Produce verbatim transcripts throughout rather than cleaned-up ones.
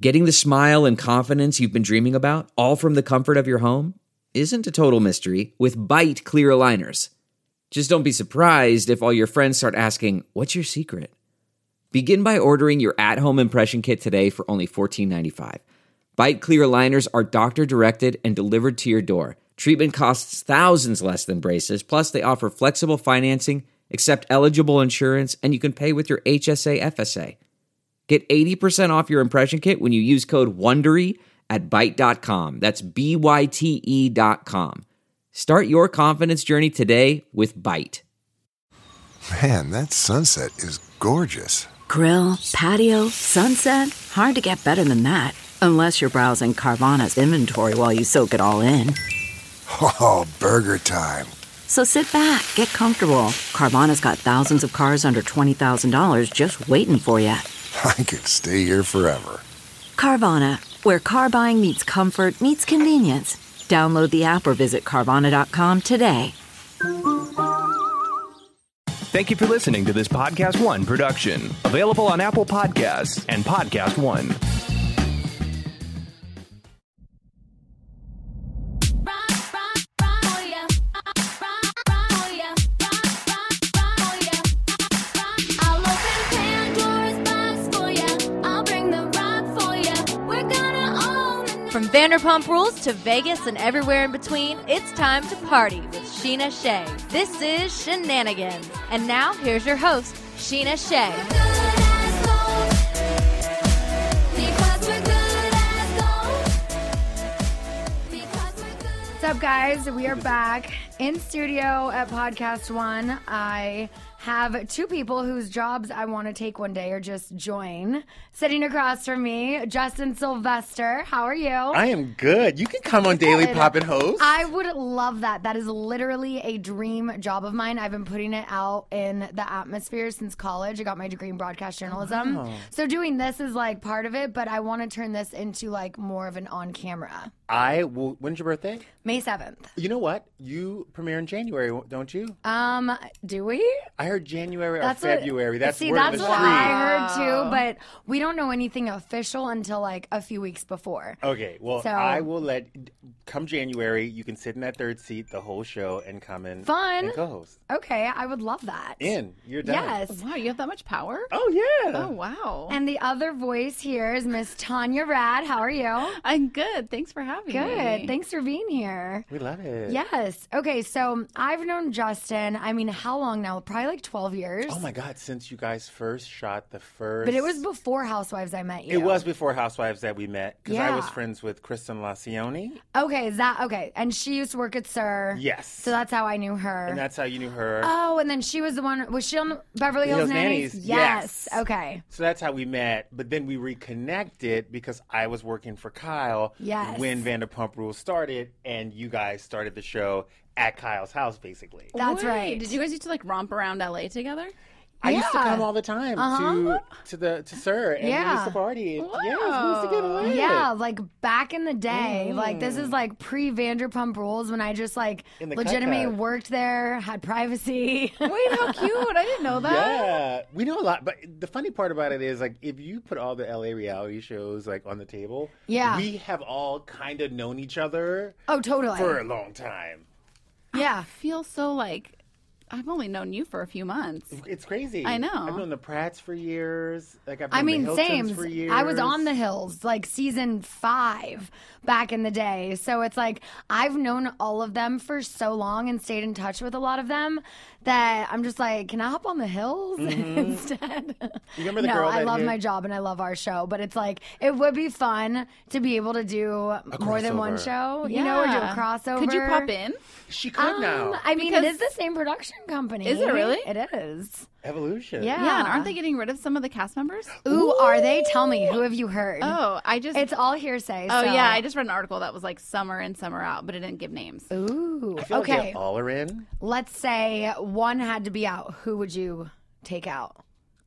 Getting the smile and confidence you've been dreaming about, all from the comfort of your home, isn't a total mystery with Byte clear aligners. Just don't be surprised if all your friends start asking, "What's your secret?" Begin by ordering your at-home impression kit today for only fourteen ninety-five. Byte clear aligners are doctor-directed and delivered to your door. Treatment costs thousands less than braces, plus they offer flexible financing, accept eligible insurance, and you can pay with your H S A F S A. Get eighty percent off your impression kit when you use code WONDERY at byte dot com. That's B Y T E dot com. Start your confidence journey today with Byte. Man, that sunset is gorgeous. Grill, patio, sunset. Hard to get better than that. Unless you're browsing Carvana's inventory while you soak it all in. Oh, burger time. So sit back, get comfortable. Carvana's got thousands of cars under twenty thousand dollars just waiting for you. I could stay here forever. Carvana, where car buying meets comfort, meets convenience. Download the app or visit Carvana dot com today. Thank you for listening to this Podcast One production. Available on Apple Podcasts and Podcast One. From Vanderpump Rules to Vegas and everywhere in between, it's time to party with Sheena Shea. This is Shenanigans. And now, here's your host, Sheena Shea. What's up, guys? We are back in studio at Podcast One. I have two people whose jobs I want to take one day or just join. Sitting across from me, Justin Sylvester. How are you? I am good. You can come on Daily Pop and host. I would love that. That is literally a dream job of mine. I've been putting it out in the atmosphere since college. I got my degree in broadcast journalism. Wow. So doing this is like part of it, but I want to turn this into like more of an on-camera. I will. When's your birthday? May seventh. You know what? You premiere in January, don't you? Um, do we? I heard January or That's February. What, that's see, word that's of the what street. I heard too, but we don't know anything official until like a few weeks before. Okay, well, So- I will let. Come January, you can sit in that third seat the whole show and come in Fun. and co-host. Okay, I would love that. In, you're done. Yes. Wow, you have that much power? Oh yeah. Oh, wow. And the other voice here is Miss Tanya Rad. How are you? I'm good. Thanks for having me. Good. Thanks for being here. We love it. Yes. Okay, so I've known Justin, I mean, how long now? Probably like twelve years. Oh my God! Since you guys first shot the first, But it was before Housewives I met you. It was before Housewives that we met because I was Yeah. friends with Kristen Lacioni. Okay, is that okay? And she used to work at Sir. Yes. So that's how I knew her. And that's how you knew her. Oh, and then she was the one. Was she on Beverly Hills, Hills Nannies? Nannies, Yes. yes. Okay. So that's how we met. But then we reconnected because I was working for Kyle Yes. when Vanderpump Rules started, and you guys started the show at Kyle's house, basically. That's Wait, right. Did you guys used to like romp around L A together? I used to Yeah. come all the time Uh-huh. to to the to Sir, and we Yeah. used to party. And, Yes, we used to get away. Yeah, like back in the day. Mm. Like this is like pre Vanderpump Rules when I just like In the legitimately cut-cut. worked there, had privacy. Wait, how cute. I didn't know that. Yeah, we know a lot, but the funny part about it is, like, if you put all the L A reality shows like on the table, Yeah. we have all kind of known each other Oh, totally. for a long time. Yeah. I feel so like I've only known you for a few months. It's crazy. I know. I've known the Pratts for years. Like I've known I mean, the Hiltons same. for years. I was on the Hills, like season five back in the day. So it's like I've known all of them for so long and stayed in touch with a lot of them that I'm just like, can I hop on the Hills instead? You remember the no, girl I that love hit- my job and I love our show, but it's like it would be fun to be able to do more than one crossover. show, you know, or do a Yeah. crossover. Could you pop in? She could Um, now. I mean, it Because- is the same production company. Is it really? It is. Evolution. Yeah. Yeah, and aren't they getting rid of some of the cast members? Ooh, are they? Tell me. Who have you heard? Oh, I just It's all hearsay. Oh so- yeah, I just read an article that was like summer in, summer out, but it didn't give names. Ooh. I feel like Okay. they all are in. Let's say one had to be out. Who would you take out?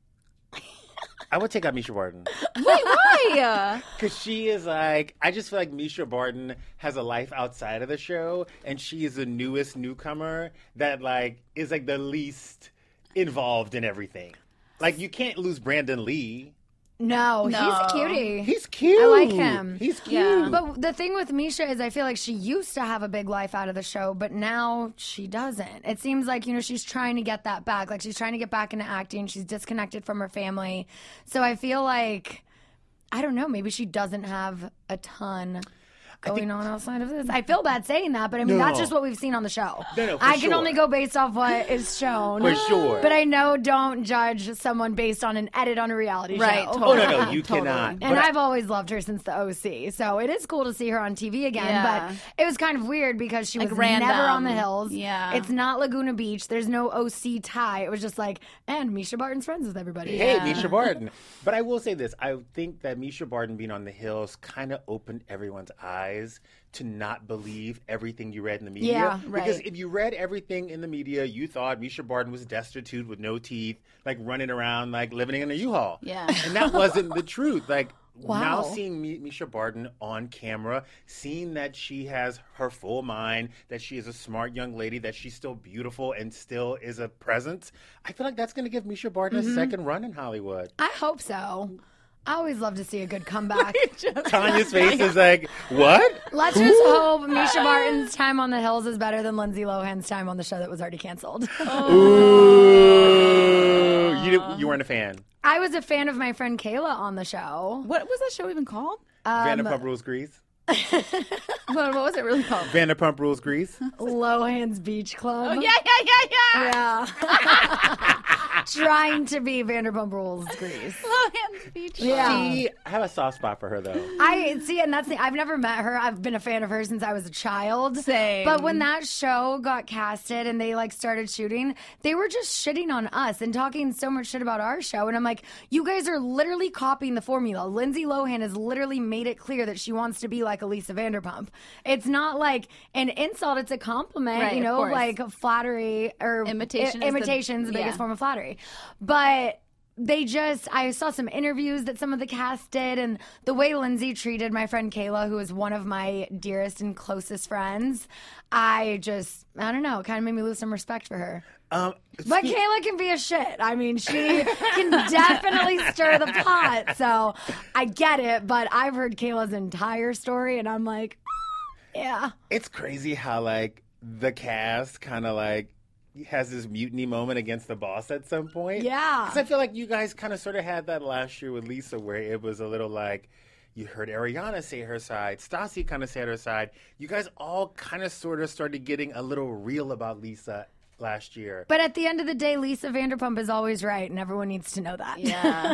I would take out Misha Barton. Wait, why? Because she is like, I just feel like Misha Barton has a life outside of the show, and she is the newest newcomer that like is like the least involved in everything. Like you can't lose Brandon Lee. No, No. he's a cutie. He's cute. I like him. He's cute. Yeah. But the thing with Misha is I feel like she used to have a big life out of the show, but now she doesn't. It seems like, you know, she's trying to get that back. Like she's trying to get back into acting. She's disconnected from her family. So I feel like, I don't know, maybe she doesn't have a ton going on outside of this. I feel bad saying that, but I mean, No. that's just what we've seen on the show. No, no, for I can sure. only go based off what is shown. For sure. But I know don't judge someone based on an edit on a reality Right, show. totally. Oh, no, no, you Totally. cannot. And But I- I've always loved her since the O C, so it is cool to see her on T V again. Yeah. But it was kind of weird because she Like was random. never on the hills. Yeah. It's not Laguna Beach. There's no O C tie. It was just like, and Misha Barton's friends with everybody. Hey, Yeah. Misha Barton. But I will say this. I think that Misha Barton being on the hills kind of opened everyone's eyes to not believe everything you read in the media. Yeah, Because right. if you read everything in the media, you thought Misha Barton was destitute with no teeth, like running around, like living in a U-Haul. Yeah. And that wasn't the truth. Like, Wow. now seeing Mi- Misha Barton on camera, seeing that she has her full mind, that she is a smart young lady, that she's still beautiful and still is a presence, I feel like that's going to give Misha Barton Mm-hmm. a second run in Hollywood. I hope so. I always love to see a good comeback. Tanya's face is like, what? Let's just hope Misha Barton's time on the hills is better than Lindsay Lohan's time on the show that was already canceled. Ooh. You, didn't- you weren't a fan. I was a fan of my friend Kayla on the show. What was that show even called? Vanderpump Rules Grease. What, what was it really called? Vanderpump Rules Grease. Lohan's Beach Club. Oh, yeah, yeah, yeah, yeah. Yeah. Trying to be Vanderpump Rules Grease. Lohan's Beach. Yeah. See, I have a soft spot for her, though. I see, and that's the, I've never met her. I've been a fan of her since I was a child. Same. But when that show got casted and they like started shooting, they were just shitting on us and talking so much shit about our show. And I'm like, you guys are literally copying the formula. Lindsay Lohan has literally made it clear that she wants to be like Elisa Vanderpump. It's not like an insult; it's a compliment. Right, you of know, course. like flattery or Imitation I- is the- imitation's the biggest yeah. form of flattery. But they just, I saw some interviews that some of the cast did, and the way Lindsay treated my friend Kayla, who is one of my dearest and closest friends, I just, I don't know, it kind of made me lose some respect for her. Um, But speak- Kayla can be a shit. I mean, she can definitely stir the pot. So I get it, but I've heard Kayla's entire story, and I'm like, yeah. it's crazy how, like, the cast kind of, like, has this mutiny moment against the boss at some point. Yeah. Because I feel like you guys kind of sort of had that last year with Lisa, where it was a little like, you heard Ariana say her side, Stassi kind of said her side. You guys all kind of sort of started getting a little real about Lisa last year. But at the end of the day, Lisa Vanderpump is always right, and everyone needs to know that. Yeah.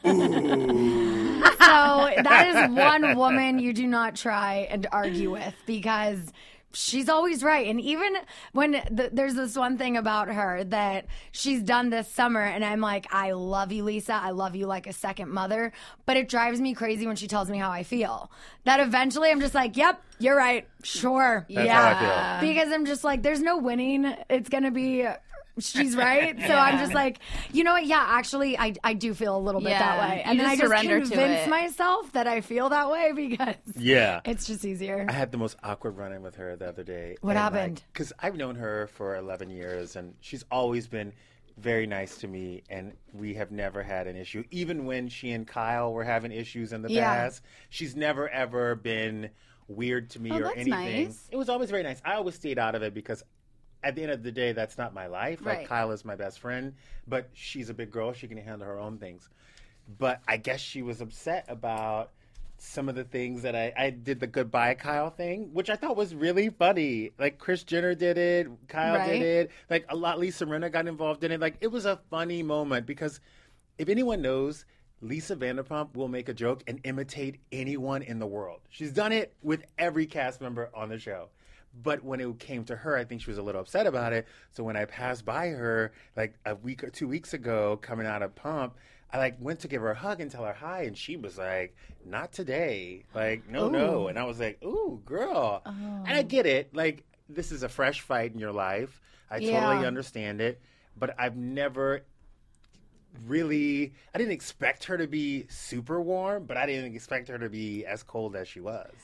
So that is one woman you do not try and argue with because she's always right. And even when th- there's this one thing about her that she's done this summer, and I'm like, I love you, Lisa. I love you like a second mother. But it drives me crazy when she tells me how I feel. That eventually I'm just like, yep, you're right. Sure. That's yeah. how I feel. Because I'm just like, there's no winning. It's going to be. She's right. So I'm just like, you know what? Yeah, actually, I, I do feel a little bit Yeah. that way. You And then I just just surrender to convince it. myself that I feel that way because Yeah. it's just easier. I had the most awkward run-in with her the other day. What happened? Because I've known her for eleven years, and she's always been very nice to me, and we have never had an issue. Even when she and Kyle were having issues in the Yeah. past, she's never, ever been weird to me Oh, or that's anything. nice. It was always very nice. I always stayed out of it because at the end of the day, that's not my life. Like, Right. Kyle is my best friend, but she's a big girl. She can handle her own things. But I guess she was upset about some of the things that I, I did the goodbye Kyle thing, which I thought was really funny. Like, Kris Jenner did it, Kyle Right. did it, like a lot. Lisa Rinna got involved in it. Like, it was a funny moment because if anyone knows, Lisa Vanderpump will make a joke and imitate anyone in the world. She's done it with every cast member on the show. But when it came to her, I think she was a little upset about it. So when I passed by her, like a week or two weeks ago, coming out of Pump, I like went to give her a hug and tell her hi, and she was like, "Not today." Like, no, no. And I was like, "Ooh, girl." And I get it. Like, this is a fresh fight in your life. I Yeah. totally understand it. But I've never really, I didn't expect her to be super warm, but I didn't expect her to be as cold as she was.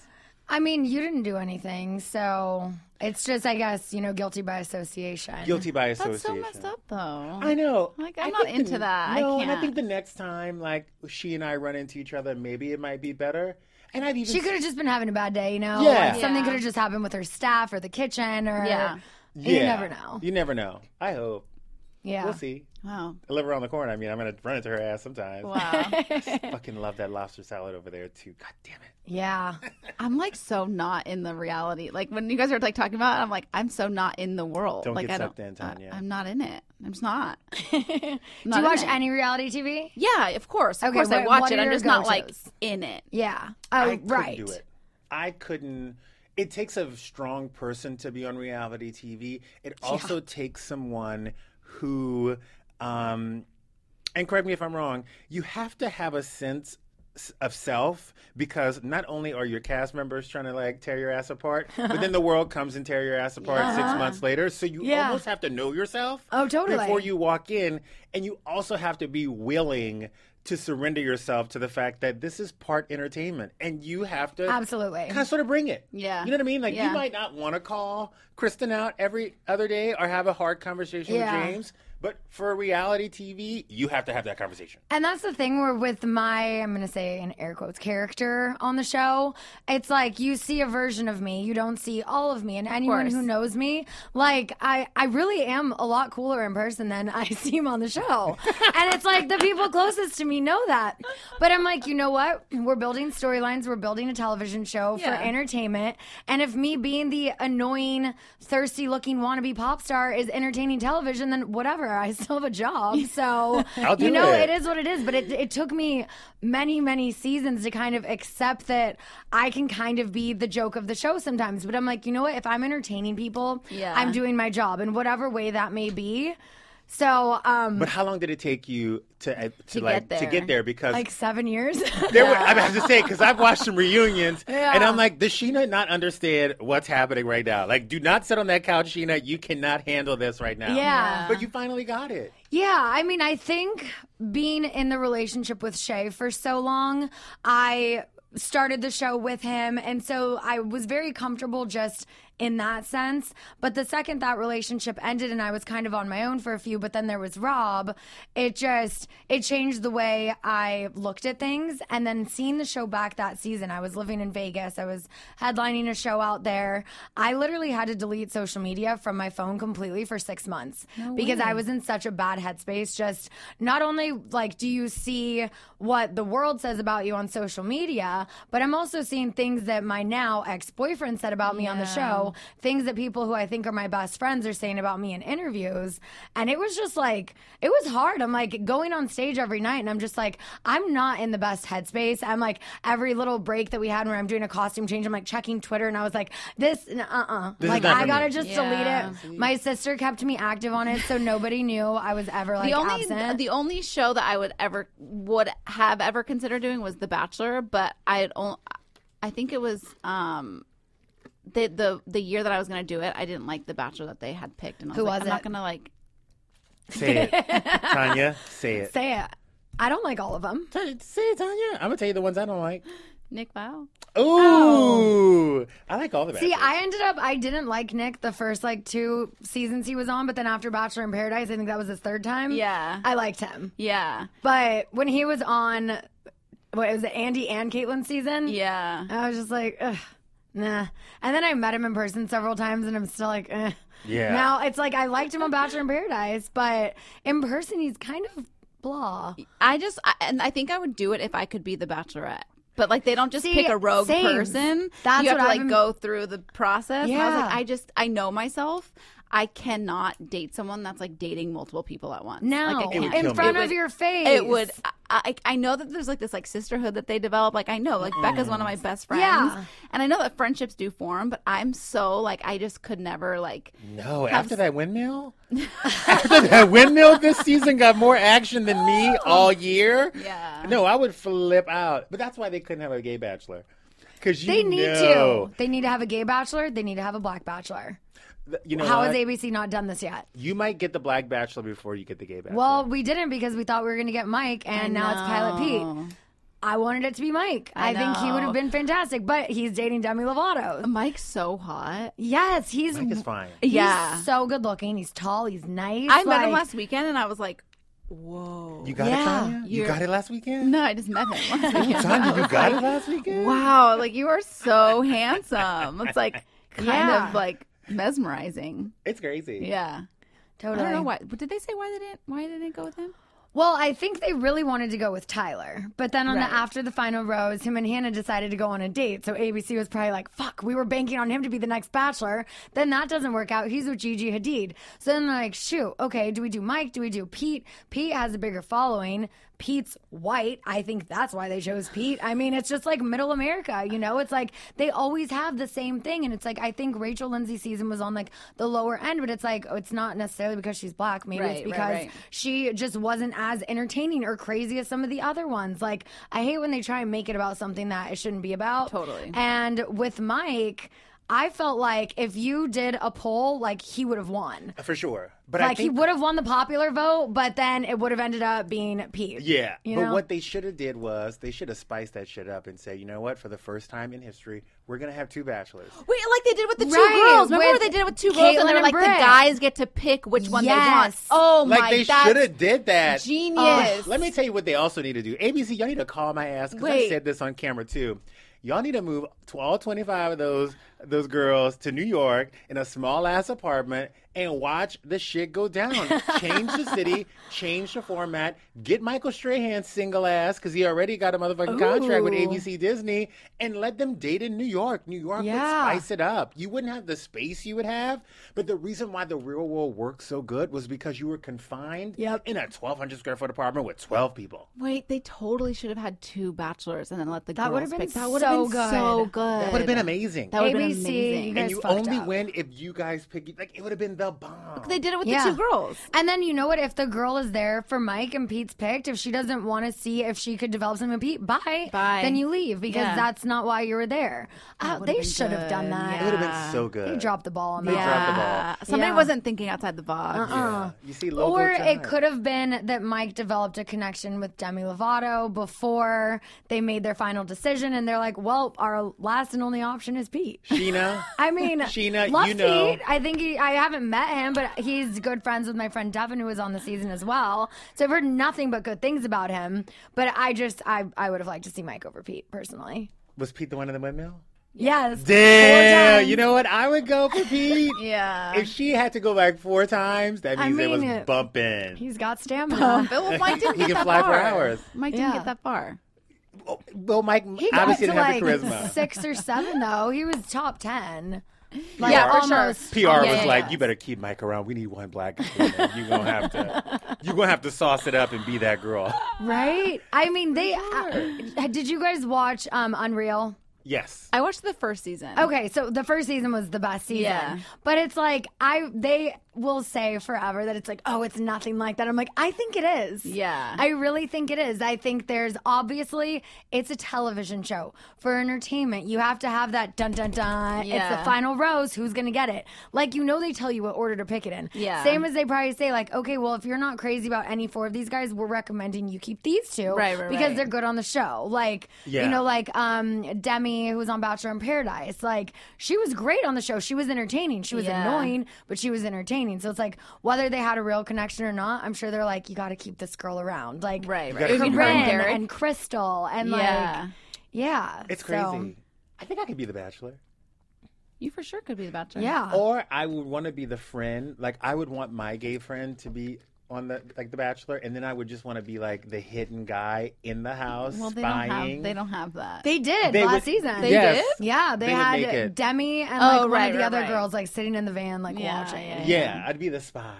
I mean, you didn't do anything, so it's just, I guess, you know, guilty by association. Guilty by That's association. so messed up, though. I know. Like, I'm I not think into the, that. No, I and I can't. think the next time, like, she and I run into each other, maybe it might be better. And I've even She could have just been having a bad day, you know? Yeah. Like, something Yeah. could have just happened with her staff or the kitchen or... Yeah. yeah. You never know. You never know. I hope. Yeah. We'll see. Wow. I live around the corner. I mean, I'm going to run into her ass sometimes. Wow. Fucking love that lobster salad over there, too. God damn it. Yeah. I'm like so not in the reality. Like when you guys are like talking about it, I'm like, I'm so not in the world. Don't like get I sucked don't, in, Tanya. I, I'm not in it. I'm just not. Do Not you in watch it. any reality T V? Yeah, of course. Of Okay, course I what- watch what it. are I'm your just not like go-tos? in it. Yeah. Oh, I couldn't right. do it. I couldn't. It takes a strong person to be on reality T V. It also takes someone who, um, and correct me if I'm wrong, you have to have a sense s- of self because not only are your cast members trying to like tear your ass apart, but then the world comes and tear your ass apart six months later. So you Yeah. almost have to know yourself Oh, totally. before you walk in. And you also have to be willing to surrender yourself to the fact that this is part entertainment and you have to Absolutely. kind of sort of bring it. Yeah. You know what I mean? Like Yeah. you might not want to call Kristen out every other day or have a hard conversation Yeah. with James, but for reality T V, you have to have that conversation. And that's the thing where with my, I'm going to say in air quotes, character on the show, it's like you see a version of me. You don't see all of me. And anyone course. who knows me, like I, I really am a lot cooler in person than I seem on the show. And it's like the people closest to me know that. But I'm like, you know what? We're building storylines. We're building a television show Yeah. for entertainment. And if me being the annoying, thirsty looking wannabe pop star is entertaining television, then whatever. I still have a job. So, I'll do you know, it. it is what it is. But it, it took me many, many seasons to kind of accept that I can kind of be the joke of the show sometimes. But I'm like, you know what? If I'm entertaining people, Yeah. I'm doing my job in whatever way that may be. So, um, But how long did it take you to uh, to, To like get to there. get there? Because like seven years. there were, I have to say, because I've watched some reunions, Yeah. and I'm like, does Sheena not understand what's happening right now? Like, do not sit on that couch, Sheena. You cannot handle this right now. Yeah. But you finally got it. Yeah, I mean, I think being in the relationship with Shay for so long, I started the show with him. And so I was very comfortable just in that sense. But the second that relationship ended and I was kind of on my own for a few, but then there was Rob, it just, it changed the way I looked at things. And then seeing the show back that season, I was living in Vegas. I was headlining a show out there. I literally had to delete social media from my phone completely for six months because I was in such a bad headspace. Just not only like, do you see what the world says about you on social media, but I'm also seeing things that my now ex-boyfriend said about me on the show, things that people who I think are my best friends are saying about me in interviews. And it was just like, it was hard. I'm like going on stage every night and I'm just like, I'm not in the best headspace. I'm like, every little break that we had where I'm doing a costume change, I'm like checking Twitter and I was like, this, uh-uh. This is like, not I for gotta me. just Yeah. delete it. My sister kept me active on it so nobody knew I was ever like the only absent. the only show that I would ever would have ever considered doing was The Bachelor, but I had only, I think it was um the the the year that I was going to do it, I didn't like The Bachelor that they had picked, and I was Who like, was I'm it? not going to like. Say it. Tanya, say it. Say it. I don't like all of them. Tanya, say it, Tanya. I'm going to tell you the ones I don't like. Nick Val. Ooh. I like all the See, Bachelors. I ended up, I didn't like Nick the first like two seasons he was on, but then after Bachelor in Paradise, I think that was his third time. Yeah. I liked him. Yeah. But when he was on, what was it, Andy and Caitlin season? Yeah. I was just like, ugh, nah. And then I met him in person several times and I'm still like, eh. Yeah. Now it's like, I liked him on Bachelor in Paradise, but in person, he's kind of blah. I just I, and I think I would do it if I could be the Bachelorette. But like they don't just See, pick a rogue same. person. That's you have what to I've like been- go through the process. And I was like, Yeah. I just I know myself. I cannot date someone that's like dating multiple people at once. No, like, I It would can't. kill in me. front It of would- your face. It would. I, I I know that there's like this like sisterhood that they develop. Like I know like Becca's one of my best friends. Yeah. And I know that friendships do form, but I'm so like I just could never like. No, have after that windmill? After that windmill this season got more action than me all year? Yeah. No, I would flip out. But that's why they couldn't have a gay bachelor. Because you They need know, to. They need to have a gay bachelor. They need to have a black bachelor. th- You know How what? has A B C not done this yet? You might get the black bachelor before you get the gay bachelor. Well, we didn't because we thought we were going to get Mike, and now it's Pilot Pete. I wanted it to be Mike. I, I think he would know. have been fantastic, but he's dating Demi Lovato. Mike's so hot. Yes, he's Mike is fine. He's Yeah. so good looking. He's tall. He's nice. I met him like- last weekend, and I was like, whoa. You got Yeah. it, Tanya? You You're- got it last weekend? No, I just met him last weekend. Tanya, you got it last weekend? Wow, like you are so handsome. It's like kind Yeah. of like mesmerizing. It's crazy. Yeah. Totally. I don't know why. But did they say why they didn't? Why they didn't go with him? Well, I think they really wanted to go with Tyler, but then on Right. the after the final rose, him and Hannah decided to go on a date. So A B C was probably like, "Fuck, we were banking on him to be the next Bachelor." Then that doesn't work out. He's with Gigi Hadid. So then they're like, "Shoot, okay, do we do Mike? Do we do Pete? Pete has a bigger following. Pete's white. I think that's why they chose Pete. I mean, it's just like middle America, you know? It's like they always have the same thing. And it's like, I think Rachel Lindsay's season was on like the lower end, but it's like, it's not necessarily because she's black. Maybe Right, it's right, because right. she just wasn't as entertaining or crazy as some of the other ones. Like, I hate when they try and make it about something that it shouldn't be about. Totally. And with Mike, I felt like if you did a poll, like he would have won. For sure. But I Like think he would have won the popular vote, but then it would have ended up being Pete. Yeah, You but know? what they should have did was they should have spiced that shit up and say, you know what? For the first time in history, we're gonna have two bachelors. Wait, like they did with the two Right, girls. Remember with when they did it with two girls, Caitlyn and they were and like, the Britt. guys get to pick which one they want. Yes. Oh Like my, they that's should have did that. genius. Let me tell you what they also need to do. A B C, y'all need to call my ass because I Wait. said this on camera too. Y'all need to move to all twenty-five of those those girls to New York in a small ass apartment and watch the shit go down. Change the city, change the format, get Michael Strahan's single ass because he already got a motherfucking contract with A B C Disney, and let them date in New York. New York would Yeah. spice it up. You wouldn't have the space you would have, but the reason why the real world worked so good was because you were confined Yep. in a twelve hundred square foot apartment with twelve people. Wait, they totally should have had two bachelors and then let the That girls would've been pick. That would so have been good. so good. That would have been amazing. That would have A been B C, amazing. you and guys you fucked only up. win if you guys pick. Like it would have been the bomb. They did it with Yeah. the two girls. And then you know what? If the girl is there for Mike and Pete's picked, if she doesn't want to see if she could develop something with Pete, bye. Bye. Then you leave because Yeah. that's not why you were there. Uh, would've they been should have done good. that. It would have been so good. They dropped the ball on They that. dropped the ball. Yeah. Somebody Yeah. wasn't thinking outside the box. Yeah. You see, logo Or time. it could have been that Mike developed a connection with Demi Lovato before they made their final decision, and they're like, "Well, our last and only option is Pete." Sheena. I mean, Sheena, love you know. Pete. I think he, I haven't met him, but he's good friends with my friend Devin, who was on the season as well. So I've heard nothing but good things about him. But I just, I, I would have liked to see Mike over Pete personally. Was Pete the one in the windmill? Yes. four Damn. times. You know what? I would go for Pete. Yeah. If she had to go back four times, that I means it was mean, it- bumping. He's got stamina. But well, Mike didn't He get can that fly for far. hours. Mike didn't Yeah. get that far. Well, Mike He got obviously to didn't like have the charisma. six or seven though. He was top ten. Like, Yeah, for sure. almost. P R Yeah, was yeah, like, yeah. "You better keep Mike around. We need one black guy. You're gonna have to. You're gonna have to sauce it up and be that girl." Right? I mean, they. Uh, did you guys watch um, Unreal? Yes. I watched the first season. Okay, so the first season was the best season. Yeah. But it's like I they will say forever that it's like, oh, it's nothing like that. I'm like, I think it is. Yeah. I really think it is. I think there's obviously it's a television show for entertainment. You have to have that dun dun dun. It's Yeah. the final rose. Who's gonna get it? Like you know they tell you what order to pick it in. Yeah. Same as they probably say like, okay, well if you're not crazy about any four of these guys, we're recommending you keep these two. Right, right, because right. they're good on the show. Like Yeah. you know, like um Demi, who was on Bachelor in Paradise, like she was great on the show. She was entertaining. She was Yeah. annoying, but she was entertaining. So it's like whether they had a real connection or not, I'm sure they're like, you got to keep this girl around, like Right, You right. gotta You mean keep her and Corinne Derek? and Crystal and Yeah. like yeah, It's so, crazy. I think I could be the Bachelor. You for sure could be the Bachelor. Yeah, Or I would want to be the friend. Like I would want my gay friend to be on the like the Bachelor, and then I would just want to be like the hidden guy in the house Well, they spying. don't have. They don't have that. they did They last would- season. They Yes. did? Yeah, they, They would make had it. Demi and Oh, like one right, of the right, other right. girls like sitting in the van like Yeah, watching. yeah, Yeah, I'd be the spy.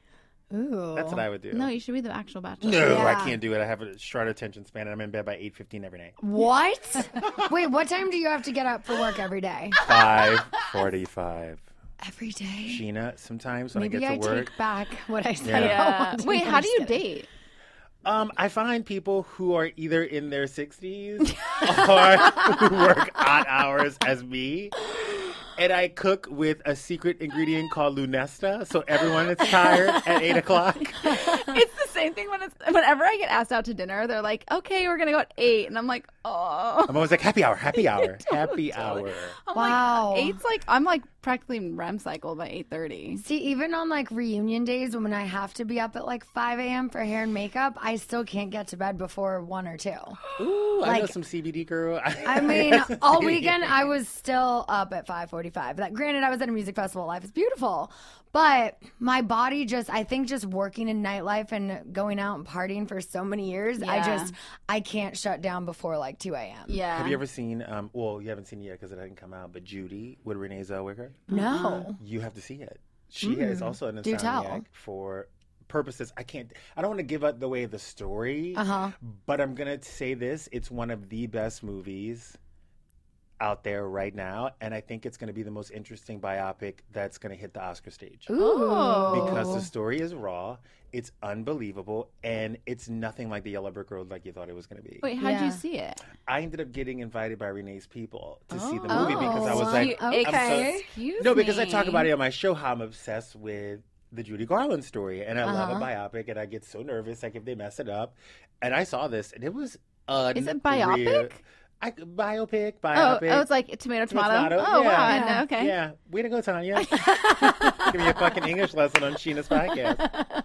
Ooh, That's what I would do. No, you should be the actual Bachelor. No, I Yeah. can't do it. I have a short attention span, and I'm in bed by eight fifteen every night. What? Wait, what time do you have to get up for work every day? Five forty-five. Every day. Sheena, sometimes when Maybe I I get to work, take back what I said. Yeah. I Yeah. wanted. Wait, I'm how do just you kidding. date? um, I find people who are either in their sixties or who work odd hours as me. And I cook with a secret ingredient called Lunesta, so everyone is tired at eight o'clock. It's the same thing when it's whenever I get asked out to dinner. They're like, "Okay, we're gonna go at eight," and I'm like, "Oh." I'm always like, happy hour, happy hour, Totally, happy totally. hour. I'm Wow. like, eight's like I'm like practically in REM cycle by eight thirty. See, even on like reunion days when I have to be up at like five a.m. for hair and makeup, I still can't get to bed before one or two. Ooh, I know Like- some C B D girl. I mean, all weekend I was still up at five forty-five. That, granted, I was at a music festival. Life is beautiful. But my body just, I think just working in nightlife and going out and partying for so many years, I Yeah. just, I can't shut down before like two a.m. Yeah. Have you ever seen? Um, well, you haven't seen it yet because it hasn't come out. But Judy with Renee Zellweger, No. you have to see it. She is also an Do tell. insomniac for purposes. I can't. I don't want to give up the way of the story. Uh-huh. But I'm gonna say this: it's one of the best movies out there right now, and I think it's going to be the most interesting biopic that's going to hit the Oscar stage. Oh. Because the story is raw, it's unbelievable, and it's nothing like the Yellow Brick Road like you thought it was going to be. Wait, how'd Yeah. you see it? I ended up getting invited by Renee's people to see the Oh. movie because I was Oh, like, okay. I'm so- Excuse no, because I me. talk about it on my show how I'm obsessed with the Judy Garland story, and I love Uh-huh. a biopic, and I get so nervous like if they mess it up. And I saw this, and it was unreal. Is it biopic? I, biopic, Oh, biopic. oh, it's like tomato, tomato. Tomato, Oh, yeah. wow. I Yeah. know, okay. Yeah, way to go, Tanya. Give me a fucking English lesson on Sheena's podcast.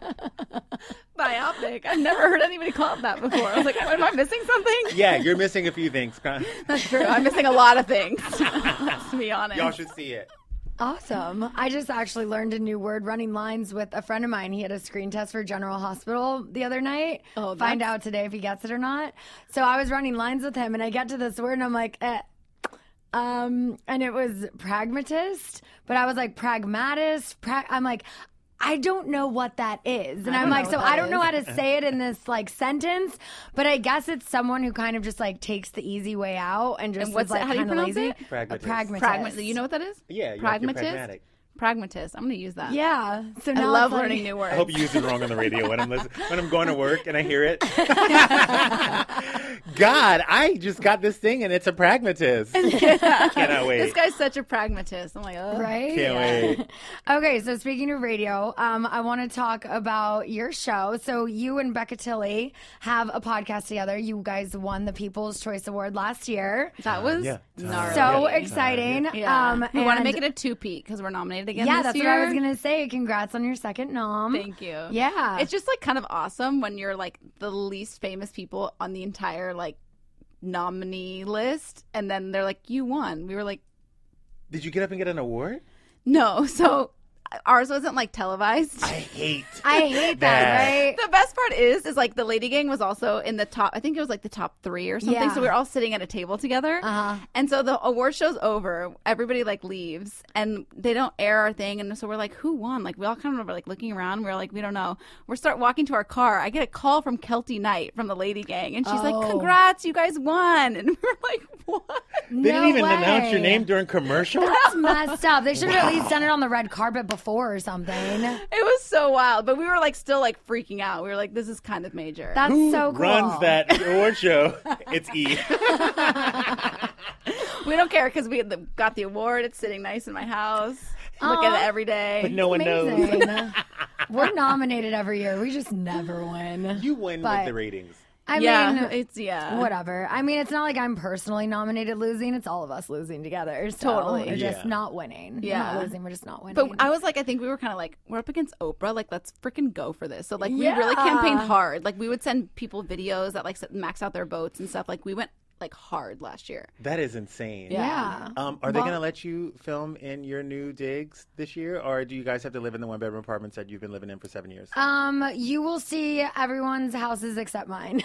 Biopic. I've never heard anybody call it that before. I was like, am I missing something? Yeah, you're missing a few things. That's true. I'm missing a lot of things. To be honest. Y'all should see it. Awesome. I just actually learned a new word running lines with a friend of mine. He had a screen test for General Hospital the other night. Oh, Find that's- out today if he gets it or not. So I was running lines with him and I get to this word and I'm like, eh. Um, and it was pragmatist, but I was like pragmatist. Pra- I'm like, I don't know what that is. And I I'm don't like, know so what that I don't know is. how to say it in this like sentence, but I guess it's someone who kind of just like takes the easy way out and just And what's is like it- how do you kind of pronounce lazy. it? Pragmatist. A pragmatist. Pragmatist. You know what that is? Yeah, you're, you're Pragmatist. pragmatic. Pragmatist. I'm going to use that. Yeah. So I now love it's like- learning new words. I hope you use it wrong on the radio when I'm listening, when I'm going to work and I hear it. God, I just got this thing and it's a pragmatist. Cannot wait. This guy's such a pragmatist. I'm like, oh. Right? Can't wait. Okay, so speaking of radio, um, I want to talk about your show. So you and Becca Tilley have a podcast together. You guys won the People's Choice Award last year. That was Yeah. gnarly. So Yeah. exciting. Yeah. Um, we want to and- make it a two-peat because we're nominated again Yeah, this that's year. what I was going to say. Congrats on your second nom. Thank you. Yeah. It's just like kind of awesome when you're like the least famous people on the entire like nominee list and then they're like, you won. We were like, Did you get up and get an award? no. So ours wasn't like televised. I hate. I hate that, That. right? The best part is, is like the Lady Gang was also in the top. I think it was like the top three or something. Yeah. So we were all sitting at a table together. Uh-huh. And so the award show's over. Everybody like leaves, and they don't air our thing. And so we're like, who won? Like we all kind of were like looking around. We're like, we don't know. We start walking to our car. I get a call from Kelty Knight from the Lady Gang, and she's Oh. like, congrats, you guys won. And we're like, what? They No didn't even way. announce your name during commercial. That's messed up. They should have at least done it on the red carpet before or something. It was so wild, but we were like still like freaking out. We were like, this is kind of major. That's Who so cool. runs that award show? It's E. We don't care because we had the, got the award. It's sitting nice in my house. I look at it every day. But no one knows. Amazing. We're nominated every year. We just never win. You win But- with the ratings. I yeah, mean, it's yeah. whatever. I mean, it's not like I'm personally nominated losing. It's all of us losing together. So Totally. We're just Yeah. not winning. We're Yeah. not losing. We're just not winning. But I was like, I think we were kind of like, we're up against Oprah. Like, let's freaking go for this. So, like, we really Yeah. campaigned hard. Like, we would send people videos that, like, max out their boats and stuff. Like, we went, like, hard last year. That is insane. yeah. Um, are they Well- going to let you film in your new digs this year, or do you guys have to live in the one bedroom apartments that you've been living in for seven years? Um, you will see everyone's houses except mine.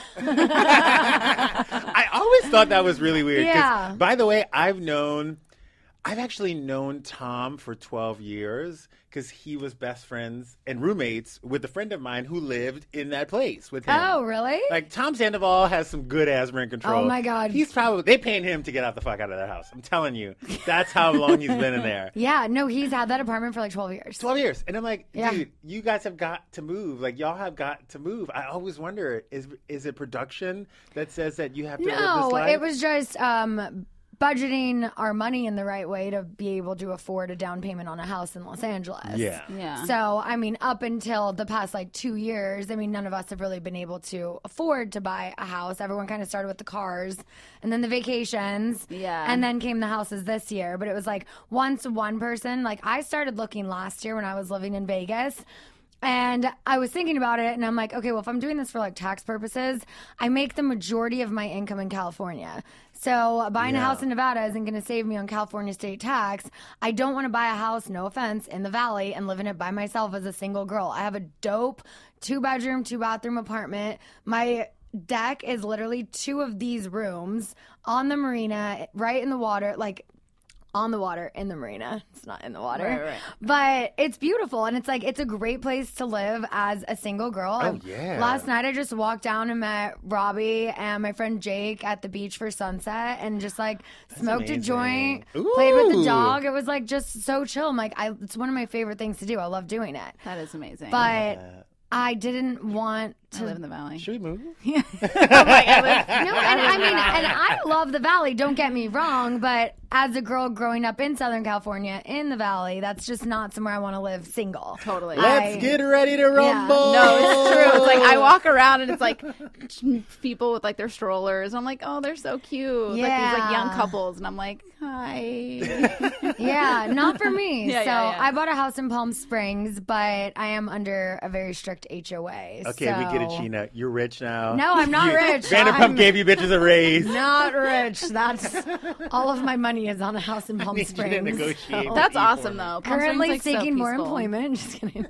I always thought that was really weird. 'cause, Yeah. By the way, I've known, I've actually known Tom for twelve years because he was best friends and roommates with a friend of mine who lived in that place with him. Oh, really? Like Tom Sandoval has some good ass rent control. Oh, my God. He's probably they paying him to get out the fuck out of their house. I'm telling you, that's how long he's been in there. Yeah. No, he's had that apartment for like twelve years. twelve years. And I'm like, Yeah. dude, you guys have got to move. Like, y'all have got to move. I always wonder, is is it production that says that you have to live this No, life? it was just um, budgeting our money in the right way to be able to afford a down payment on a house in Los Angeles. Yeah. Yeah. So, I mean, up until the past like two years, I mean, none of us have really been able to afford to buy a house. Everyone kind of started with the cars and then the vacations. Yeah. And then came the houses this year. But it was like once one person, like I started looking last year when I was living in Vegas. And I was thinking about it, and I'm like, okay, well, if I'm doing this for like tax purposes, I make the majority of my income in California. So buying a Yeah. house in Nevada isn't going to save me on California state tax. I don't want to buy a house, no offense, in the Valley and live in it by myself as a single girl. I have a dope two bedroom, two bathroom apartment. My deck is literally two of these rooms on the marina, right in the water, like on the water in the marina. It's not in the water. Right, right. But it's beautiful. And it's like, it's a great place to live as a single girl. Oh, I- yeah. Last night I just walked down and met Robbie and my friend Jake at the beach for sunset and just like smoked amazing. a joint, played with the Ooh. dog. It was like just so chill. I'm like, I, it's one of my favorite things to do. I love doing it. That is amazing. But I didn't want I to live in the Valley. Should we move? no, and I mean, and I love the Valley. Don't get me wrong, but as a girl growing up in Southern California in the Valley, that's just not somewhere I want to live single. Totally. Let's I- get ready to rumble. No, it's true. It's like I walk around and it's like people with like their strollers. I'm like, oh, they're so cute. Like these like young Yeah. couples, and I'm like, hi. Yeah, not for me. Yeah, so yeah, yeah. I bought a house in Palm Springs, but I am under a very strict H O A. Okay, so. we get it, Sheena. You're rich now. No, I'm not You- rich. Vanderpump I'm gave you bitches a raise. Not rich. That's all of my money is on a house in Palm need you to Springs. negotiate. So- That's Eat awesome for me. though. Palm Currently Springs, like, so seeking more peaceful. employment. Just kidding.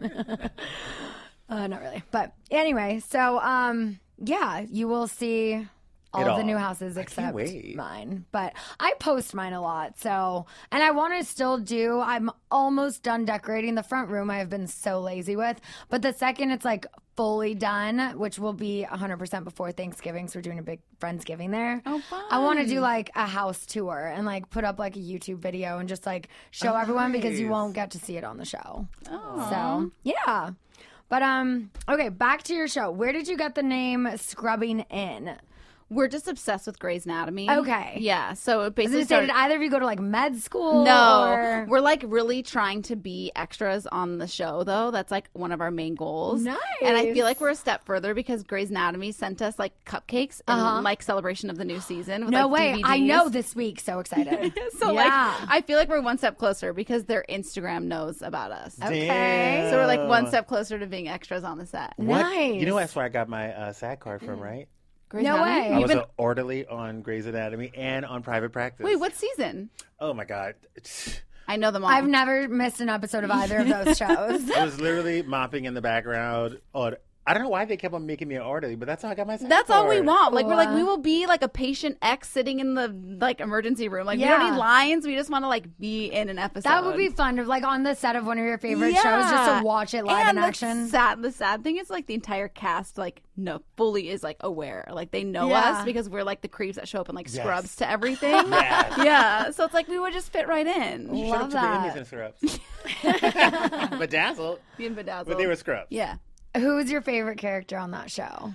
uh, not really. But anyway, so um, yeah, you will see all It of the all. new houses I can't except wait. mine. But I post mine a lot. So, and I want to still do, I'm almost done decorating the front room. I have been so lazy with. But the second it's like fully done, which will be one hundred percent before Thanksgiving, so we're doing a big Friendsgiving there. Oh, fun. I want to do like a house tour and like put up like a YouTube video and just like show Oh, everyone because you nice. won't get to see it on the show. So, yeah. But um okay, back to your show. Where did you get the name Scrubbing In? We're just obsessed with Grey's Anatomy. Okay. Yeah. So it Is basically it, did started. either of you go to like med school? No, or- we're like really trying to be extras on the show, though. That's like one of our main goals. Nice. And I feel like we're a step further because Grey's Anatomy sent us like cupcakes in Uh-huh. like celebration of the new season. With, No like, way. D V Ds. I know this week. So excited. So yeah. like, I feel like we're one step closer because their Instagram knows about us. Okay. So we're like one step closer to being extras on the set. What? Nice. You know that's where I got my uh, SAG card from, right? Grey's No Anatomy? way. I You've was been- an orderly on Grey's Anatomy and on Private Practice. Wait, what season? Oh my god. It's- I know them all. I've never missed an episode of either of those shows. I was literally mopping in the background. On, I don't know why they kept on making me an orderly, but that's how I got my SAG That's all we card. want. Like we're like Cool. we will be like a patient X sitting in the like emergency room. Like we Yeah. don't need lines. We just want to like be in an episode. That would be fun, to, like on the set of one of your favorite shows, just to watch it live and in the action. Sad, the sad thing is like the entire cast like no fully is like aware. Like they know Yeah. us because we're like the creeps that show up in like Yes. scrubs to everything. Yes. Yeah, so it's like we would just fit right in. You showed up Love to the Indies that. in scrubs. Bedazzled. Being bedazzled. But they were scrubs. Yeah. Who's your favorite character on that show?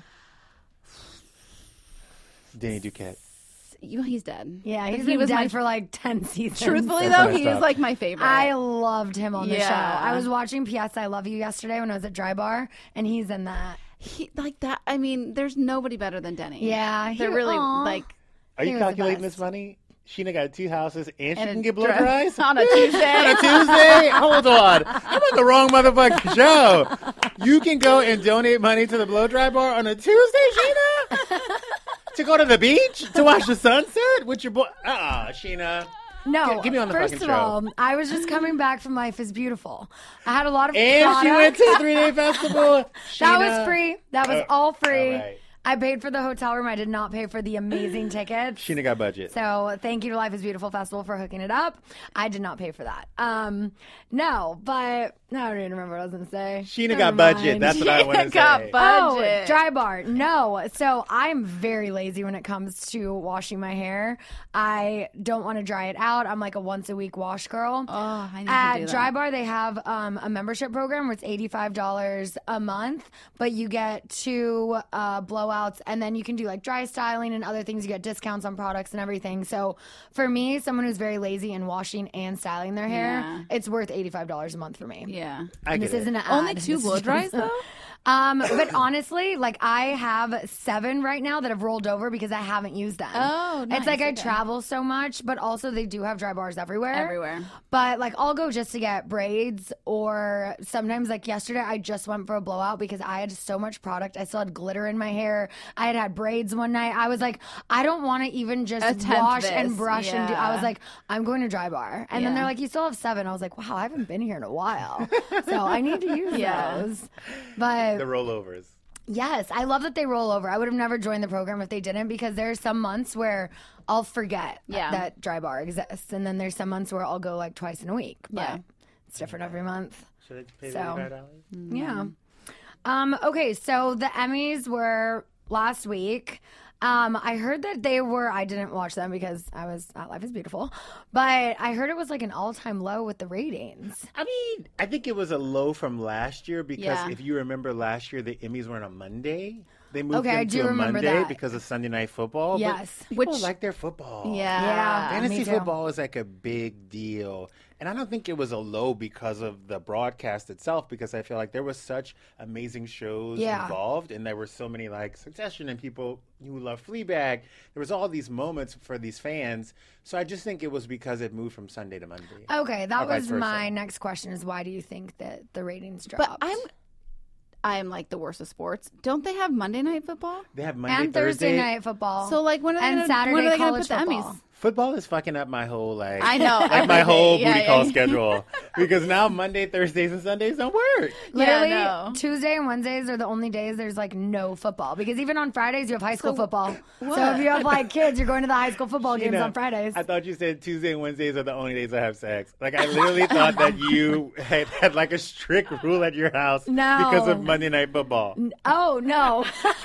Danny Duquette. You, he's dead. Yeah, But he's he been was dead my for like ten seasons. truthfully That's though, messed he is up. like my favorite. I loved him on the Yeah. show. I was watching P S I Love You yesterday when I was at Dry Bar, and he's in that. He, like that. I mean, there's nobody better than Denny. Yeah, he- they're really aw. like Are He you was the calculating best. this money? Sheena got two houses and, she And can a get blow dry- dries? on a Tuesday. On a Tuesday? Hold on. I'm on the wrong motherfucking show. You can go and donate money to the blow dry bar on a Tuesday, Sheena? To go to the beach? To watch the sunset with your boy? Uh-uh, Sheena. No, Get- get me on the first fucking of show. all, I was just coming back from Life is Beautiful. I had a lot of And product. she went to the three-day festival. That Sheena. was free. That was Uh, all free. all right. I paid for the hotel room. I did not pay for the amazing tickets. Sheena got budget. So thank you to Life is Beautiful Festival for hooking it up. I did not pay for that. Um, no, but I don't even remember what I was going to say. Sheena Never got budget. mind. That's what I want to Got say. budget. Oh, dry bar. No. So I'm very lazy when it comes to washing my hair. I don't want to dry it out. I'm like a once a week wash girl. Oh, I need At to do that. Dry Bar, they have um, a membership program where it's eighty-five dollars a month, but you get two uh, blowout blowouts, and then you can do like dry styling and other things. You get discounts on products and everything. So for me, someone who's very lazy in washing and styling their hair, Yeah. it's worth eighty-five dollars a month for me. Yeah. I And get this it. isn't an ad. Only two This is blow just- dries though. Um, but honestly, like I have seven right now that have rolled over because I haven't used them. Oh, nice. It's like I Okay. travel so much, but also they do have dry bars everywhere. Everywhere. But like I'll go just to get braids, or sometimes like yesterday I just went for a blowout because I had so much product. I still had glitter in my hair. I had had braids one night. I was like, I don't want to even just Attempt wash this. and brush and do. I Yeah. was like, I'm going to dry bar. And then Yeah. they're like, you still have seven. I was like, wow, I haven't been here in a while. So I need to use Yeah. those. But The rollovers. yes, I love that they roll over. I would have never joined the program if they didn't, because there's some months where I'll forget Yeah. that dry bar exists, and then there's some months where I'll go like twice in a week. But Yeah. it's different every month. Should I pay So- eighty-five dollars? Yeah. Um, okay, so the Emmys were last week. Um, I heard that they were, I didn't watch them because I was at Life is Beautiful, but I heard it was like an all time low with the ratings. I mean, I think it was a low from last year because Yeah. if you remember last year, the Emmys were on a Monday. They moved Okay, them I to do a remember Monday that. because of Sunday Night Football. Yes. But people Which- like their football. Yeah. Yeah. Fantasy me too. football is like a big deal. And I don't think it was a low because of the broadcast itself, because I feel like there was such amazing shows Yeah. involved, and there were so many like Succession and people who love Fleabag. There was all these moments for these fans. So I just think it was because it moved from Sunday to Monday. Okay, that Or vice was versa. my next question is why do you think that the ratings But dropped? I'm I'm like the worst of sports. Don't they have Monday night football? They have Monday, and Thursday night football. So like when are they and gonna, Saturday when are they gonna college put the football. Emmys? Football is fucking up my whole like I know, like my everything. whole Yeah, booty yeah, call yeah. schedule because now Monday, Thursdays, and Sundays don't work. Literally, no. Tuesday and Wednesdays are the only days there's like no football, because even on Fridays you have high school So, football. what? So if you have like kids, you're going to the high school football games You know, on Fridays. I thought you said Tuesday and Wednesdays are the only days I have sex. Like I literally thought that you had, had like a strict rule at your house No. because of Monday Night Football. Oh no!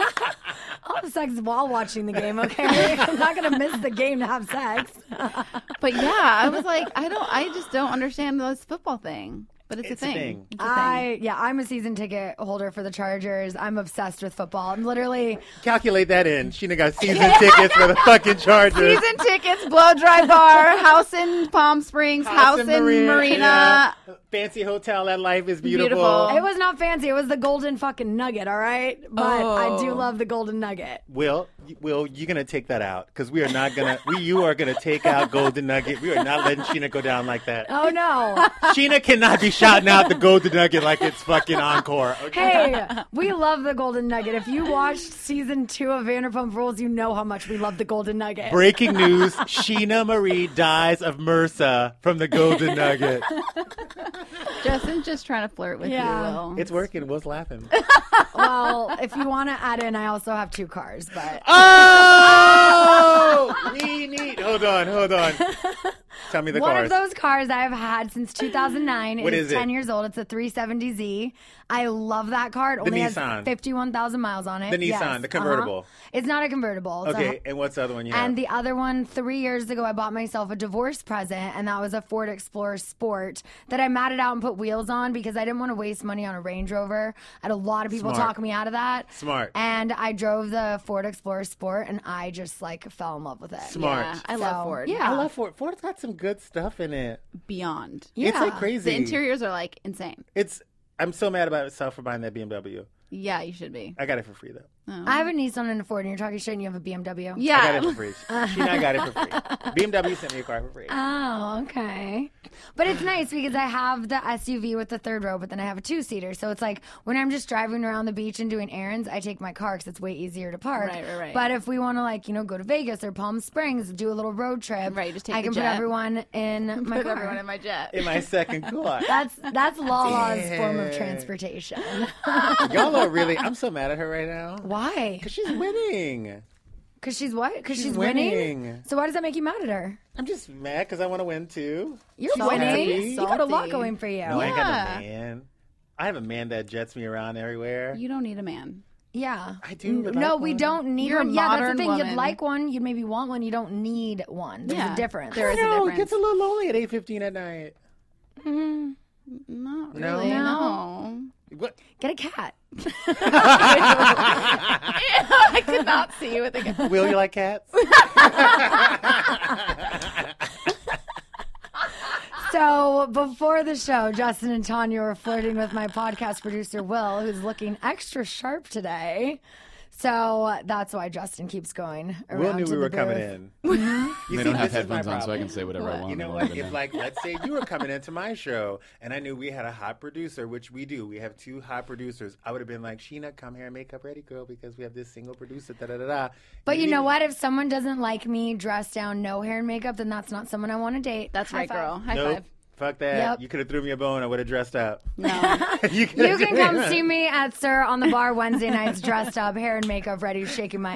I'll have sex while watching the game. Okay, I'm not gonna miss the game to have sex. But yeah, I was like, I don't, I just don't understand this football thing. But it's, It's a a thing. thing. It's a thing. I yeah, I'm a season ticket holder for the Chargers. I'm obsessed with football. I'm literally Calculate that in. Sheena got season tickets for the fucking Chargers. Season tickets, blow dry bar, house in Palm Springs, house, in Marina. yeah. Fancy hotel at Life is beautiful. Beautiful. It was not fancy. It was the golden fucking nugget, all right? But I do Oh. love the golden nugget. Will, Will, you're gonna take that out because we are not gonna. We, you are gonna take out Golden Nugget. We are not letting Sheena go down like that. Oh no. Sheena cannot be shouting out the Golden Nugget like it's fucking encore. Okay? Hey, we love the golden nugget. If you watched season two of Vanderpump Rules, you know how much we love the golden nugget. Breaking news: Sheena Marie dies of MRSA from the Golden Nugget. Justin's just trying to flirt with Yeah. you, Will. It's working. Will's laughing. Well, if you want to add in, I also have two cars, but Oh, we need. Hold on, hold on. Tell me the one cars. of those cars I've had since two thousand nine. What it is, is it? ten years old. It's a three seventy Z. I love that car. It The only Nissan. has fifty-one thousand miles on it. The Nissan, Yes. the convertible. Uh-huh. It's not a convertible. It's a- Okay, and what's the other one you have? And the other one, three years ago, I bought myself a divorce present, and that was a Ford Explorer Sport that I matted out and put wheels on because I didn't want to waste money on a Range Rover. I had a lot of people Smart. talk me out of that. Smart. And I drove the Ford Explorer Sport, and I just like fell in love with it. Smart. Yeah, I So, love Ford. Yeah, I love Ford. Ford's got some good stuff in it. Beyond. Yeah. It's like crazy. The interiors are like insane. It's. I'm so mad about myself for buying that B M W. Yeah, you should be. I got it for free though. I have a Nissan and a Ford, and you're talking shit, and you have a B M W. Yeah. I got it for free. Sheena got it for free. B M W sent me a car for free. Oh, okay. But it's nice because I have the S U V with the third row, but then I have a two-seater. So it's like when I'm just driving around the beach and doing errands, I take my car because it's way easier to park. Right, right, right. But if we want to, like, you know, go to Vegas or Palm Springs, do a little road trip, Right, just take I the can put jet. everyone in my Put car. everyone in my jet. In my second car. That's that's Lala's Yeah. form of transportation. Y'all are really. I'm so mad at her right now. Why? Because she's winning. Because she's what? Because she's, She's winning? winning. So why does that make you mad at her? I'm just mad because I want to win too. You're She's winning. happy. You got a lot Salty. going for you. No, I ain't got Yeah. no man. I have a man that jets me around everywhere. You don't need a man. Yeah. I do would No, like we one. don't need You're a one. Yeah, that's the modern thing. You'd woman. like one. You'd maybe want one. You don't need one. There's Yeah, a difference. there is a No, it difference. gets a little lonely at eight fifteen at night. Not No? really. No. No. What? Get a cat. I could not see you with a cat. Will you like cats? So before the show, Justin and Tanya were flirting with my podcast producer, Will, who's looking extra sharp today. So that's why Justin keeps going around Will knew to we the were coming booth. in. They see, don't have this is my headphones on, so I problem. can say whatever I want. You know I what? want If to like, let's say you were coming into my show, and I knew we had a hot producer, which we do. We have two hot producers. I would have been like, Sheena, come here and makeup ready, girl, because we have this single producer. Da da da da. But you know what? If someone doesn't like me dressed down, no hair and makeup, then that's not someone I want to date. That's High right, five. girl. High Nope. five. Fuck that. Yep. You could have threw me a bone. I would have dressed up. No. You you could've can done come it. see me at Sir on the bar Wednesday nights, dressed up, hair and makeup ready, shaking my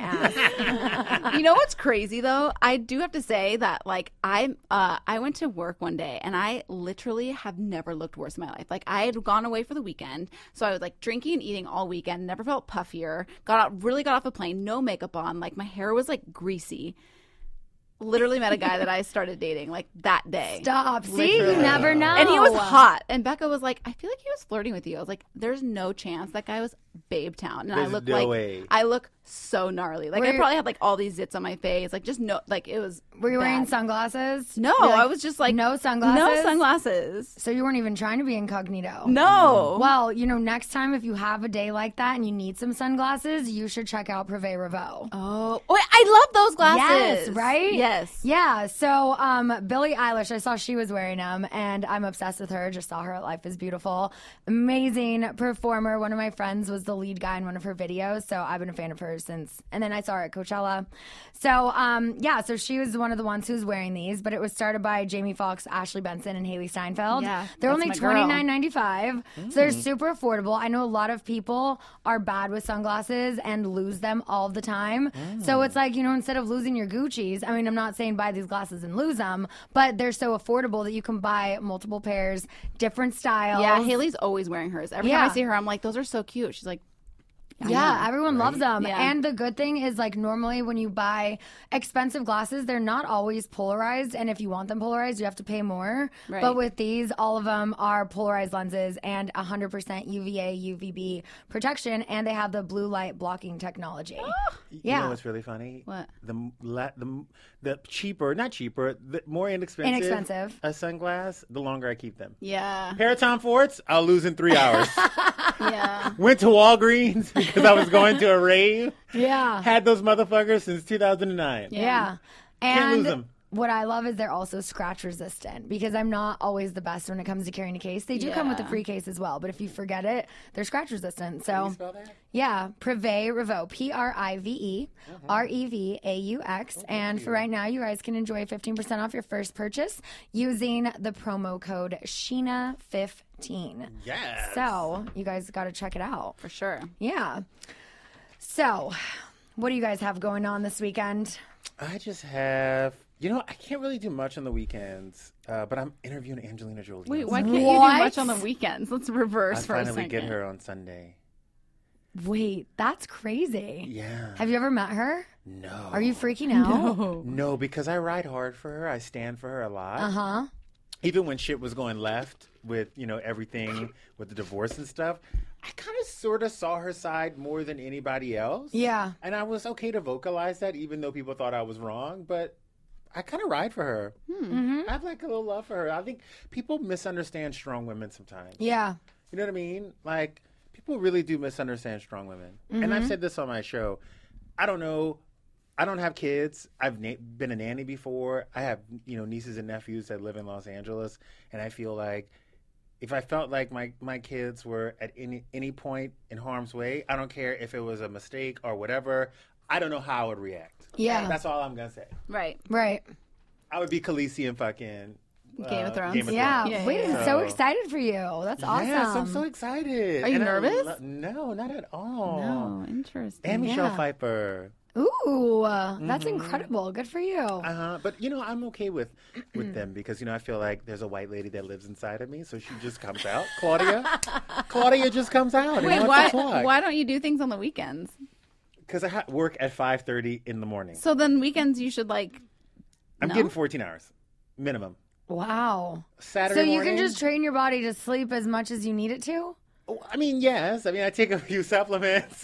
ass. You know what's crazy though? I do have to say that like I uh I went to work one day and I literally have never looked worse in my life. Like I had gone away for the weekend, so I was like drinking and eating all weekend, never felt puffier, got out really got off a plane, no makeup on, like my hair was like greasy. Literally met a guy that I started dating like that day. Stop. See, you never know. And he was hot. And Becca was like, I feel like he was flirting with you. I was like, there's no chance. That guy was Babe Town. And I There's look no like way. I look so gnarly. Like Were I you- probably had like all these zits on my face. Like just no like it was Were you wearing bad. sunglasses? No, You're like, I was just like no sunglasses? No sunglasses. So you weren't even trying to be incognito? No. Well, you know, next time if you have a day like that and you need some sunglasses, you should check out Privé Revaux. Oh, wait, I love those glasses. Yes, right? Yes. Yeah. So, um, Billie Eilish, I saw she was wearing them, and I'm obsessed with her. Just saw her at Life is Beautiful. Amazing performer. One of my friends was the lead guy in one of her videos, so I've been a fan of hers since. And then I saw her at Coachella. So, um, yeah. So she was one of the ones who was wearing these, but it was started by Jamie Foxx, Ashley Benson, and Haley Steinfeld. Yeah, they're that's only my girl. twenty-nine ninety-five, so they're super affordable. I know a lot of people are bad with sunglasses and lose them all the time. So it's like, you know, instead of losing your Gucci's, I mean, I'm not saying buy these glasses and lose them, but they're so affordable that you can buy multiple pairs, different styles. Yeah, Haley's always wearing hers. Every Yeah. time I see her, I'm like, those are so cute. She's like, I Yeah, know. everyone loves them. Yeah. And the good thing is, like, normally when you buy expensive glasses, they're not always polarized. And if you want them polarized, you have to pay more. Right. But with these, all of them are polarized lenses and one hundred percent U V A, U V B protection. And they have the blue light blocking technology. You Yeah. know what's really funny? What? The m- la- the m- the cheaper, not cheaper, the more inexpensive, Inexpensive. a sunglass, the longer I keep them. Yeah. Pair of Tom Fords, I'll lose in three hours. Yeah. Went to Walgreens because I was going to a rave. Yeah. Had those motherfuckers since two thousand nine. Yeah. Can't And lose 'em. what I love is they're also scratch resistant because I'm not always the best when it comes to carrying a case. They do come with a Yeah. free case as well, but if you forget it, they're scratch resistant. So Can you spell that? yeah, Privé Revaux, P R I V E R E V A U X. And for right now, you guys can enjoy fifteen percent off your first purchase using the promo code Sheena fifteen. Yes. So you guys got to check it out. For sure. Yeah. So what do you guys have going on this weekend? I just have, you know, I can't really do much on the weekends, uh, but I'm interviewing Angelina Jolie. Wait, on why Sunday. can't you What? do much on the weekends? Let's reverse I for a finally second. get her on Sunday. Wait, that's crazy. Yeah. Have you ever met her? No. Are you freaking out? Oh. No, because I ride hard for her. I stand for her a lot. Uh huh. Even when shit was going left with, you know, everything with the divorce and stuff, I kind of sort of saw her side more than anybody else. Yeah. And I was okay to vocalize that, even though people thought I was wrong. But I kind of ride for her. Mm-hmm. I have like a little love for her. I think people misunderstand strong women sometimes. Yeah. You know what I mean? Like, people really do misunderstand strong women. And Mm-hmm. I've said this on my show. I don't know. I don't have kids. I've na- been a nanny before. I have, you know, nieces and nephews that live in Los Angeles. And I feel like if I felt like my, my kids were at any, any point in harm's way, I don't care if it was a mistake or whatever. I don't know how I would react. Yeah. That's all I'm going to say. Right. Right. I would be Khaleesi in fucking uh, Game of Thrones? Game of Yeah. Thrones. Yeah, Wait, yeah, I'm so So- excited for you. That's awesome. Yes, I'm so excited. Are you And I nervous? lo- no, not at all. Oh, interesting. And Michelle Yeah. Pfeiffer. Ooh, uh, that's incredible. Good for you. Uh-huh. But, you know, I'm okay with, with them because, you know, I feel like there's a white lady that lives inside of me, so she just comes out. Claudia. Claudia just comes out. and Wait, wants to why? talk. Why don't you do things on the weekends? Because I ha- work at five thirty in the morning. So then weekends you should like. I'm no? getting fourteen hours minimum. Wow. Saturday So you morning. can just train your body to sleep as much as you need it to? Oh, I mean, yes. I mean, I take a few supplements.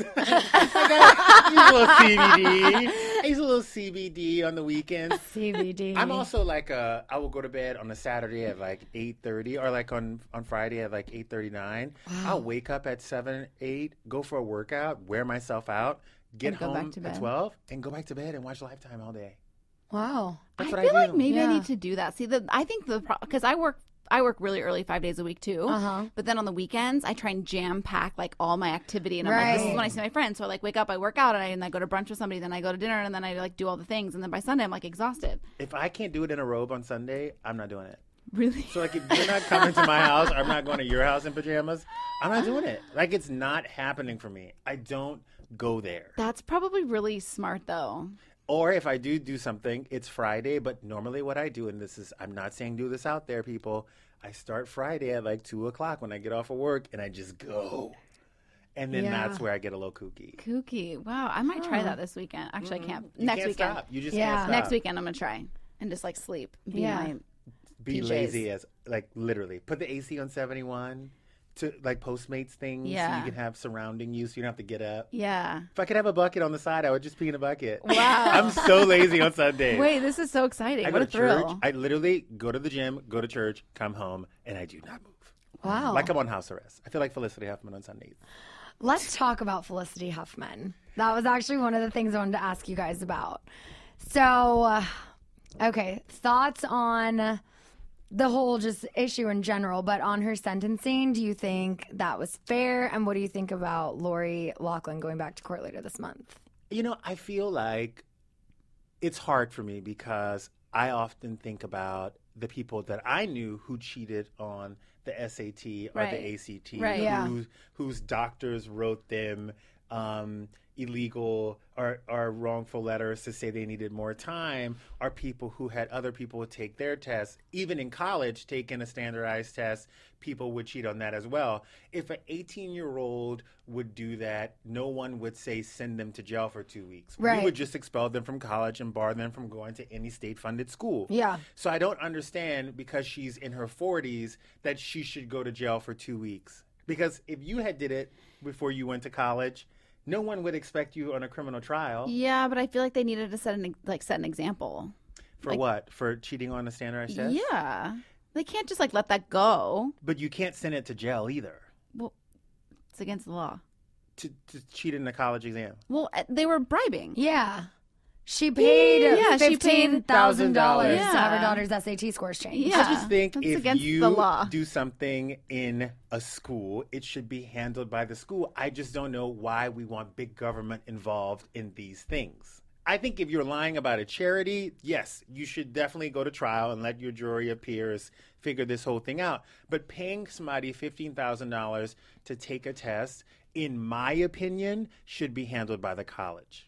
I got I use a little C B D. I use a little C B D on the weekends. C B D. I'm also like, uh, I will go to bed on a Saturday at like eight thirty, or like on, on Friday at like eight thirty-nine. Wow. I'll wake up at seven, eight, go for a workout, wear myself out, get And go home back to at bed. twelve, and go back to bed and watch Lifetime all day. Wow. That's I what feel I like do. maybe I Yeah. need to do that. See, the I think the because I work I work really early, five days a week too. Uh-huh. But then on the weekends, I try and jam pack like all my activity, and I'm like, this is Right. when I see my friends. So I like wake up, I work out, and I, and I go to brunch with somebody, then I go to dinner, and then I like do all the things, and then by Sunday I'm like exhausted. If I can't do it in a robe on Sunday, I'm not doing it. Really? So, like, if you're not coming to my house, or I'm not going to your house in pajamas, I'm not doing it. Like, it's not happening for me. I don't go there. That's probably really smart though. Or if I do do something, it's Friday. But normally what I do, and this is, I'm not saying do this out there, people. I start Friday at like two o'clock when I get off of work, and I just go. And then Yeah. that's where I get a little kooky. Kooky. Wow, I might try that this weekend. Actually, I can't. You Next can't weekend. stop. You just Yeah. can't stop. Next weekend I'm gonna try and just like sleep. Be Yeah. my Be P Js. lazy as, like, literally. Put the A C on seventy-one to, like, Postmates things. So Yeah. you can have surrounding you so you don't have to get up. yeah. If I could have a bucket on the side, I would just pee in a bucket. Wow. I'm so lazy on Sundays. Wait, this is so exciting. I What go a to thrill. church. I literally go to the gym, go to church, come home, and I do not move. Wow. Like I'm on house arrest. I feel like Felicity Huffman on Sundays. Let's talk about Felicity Huffman. That was actually one of the things I wanted to ask you guys about. So, uh, okay, thoughts on the whole just issue in general, but on her sentencing, do you think that was fair? And what do you think about Lori Loughlin going back to court later this month? You know, I feel like it's hard for me because I often think about the people that I knew who cheated on the S A T or Right. the A C T, Right. who, Yeah. whose doctors wrote them um, illegal or, or wrongful letters to say they needed more time, are people who had other people take their tests. Even in college, taking a standardized test, people would cheat on that as well. If an eighteen-year-old would do that, no one would say send them to jail for two weeks. Right. We would just expel them from college and bar them from going to any state-funded school. Yeah. So I don't understand, because she's in her forties, that she should go to jail for two weeks. Because if you had did it before you went to college, no one would expect you on a criminal trial. Yeah, but I feel like they needed to set an like set an example. For like- what? For cheating on a standardized test? Yeah, they can't just like let that go. But you can't send it to jail either, Well, it's against the law. to, to cheat in the college exam. Well, uh, they were bribing. Yeah. She paid Yeah, she paid fifteen thousand dollars Yeah. to have her daughter's S A T scores changed. Yeah, I just think that's if against you the law. do something in a school, it should be handled by the school. I just don't know why we want big government involved in these things. I think if you're lying about a charity, yes, you should definitely go to trial and let your jury of peers figure this whole thing out. But paying somebody fifteen thousand dollars to take a test, in my opinion, should be handled by the college.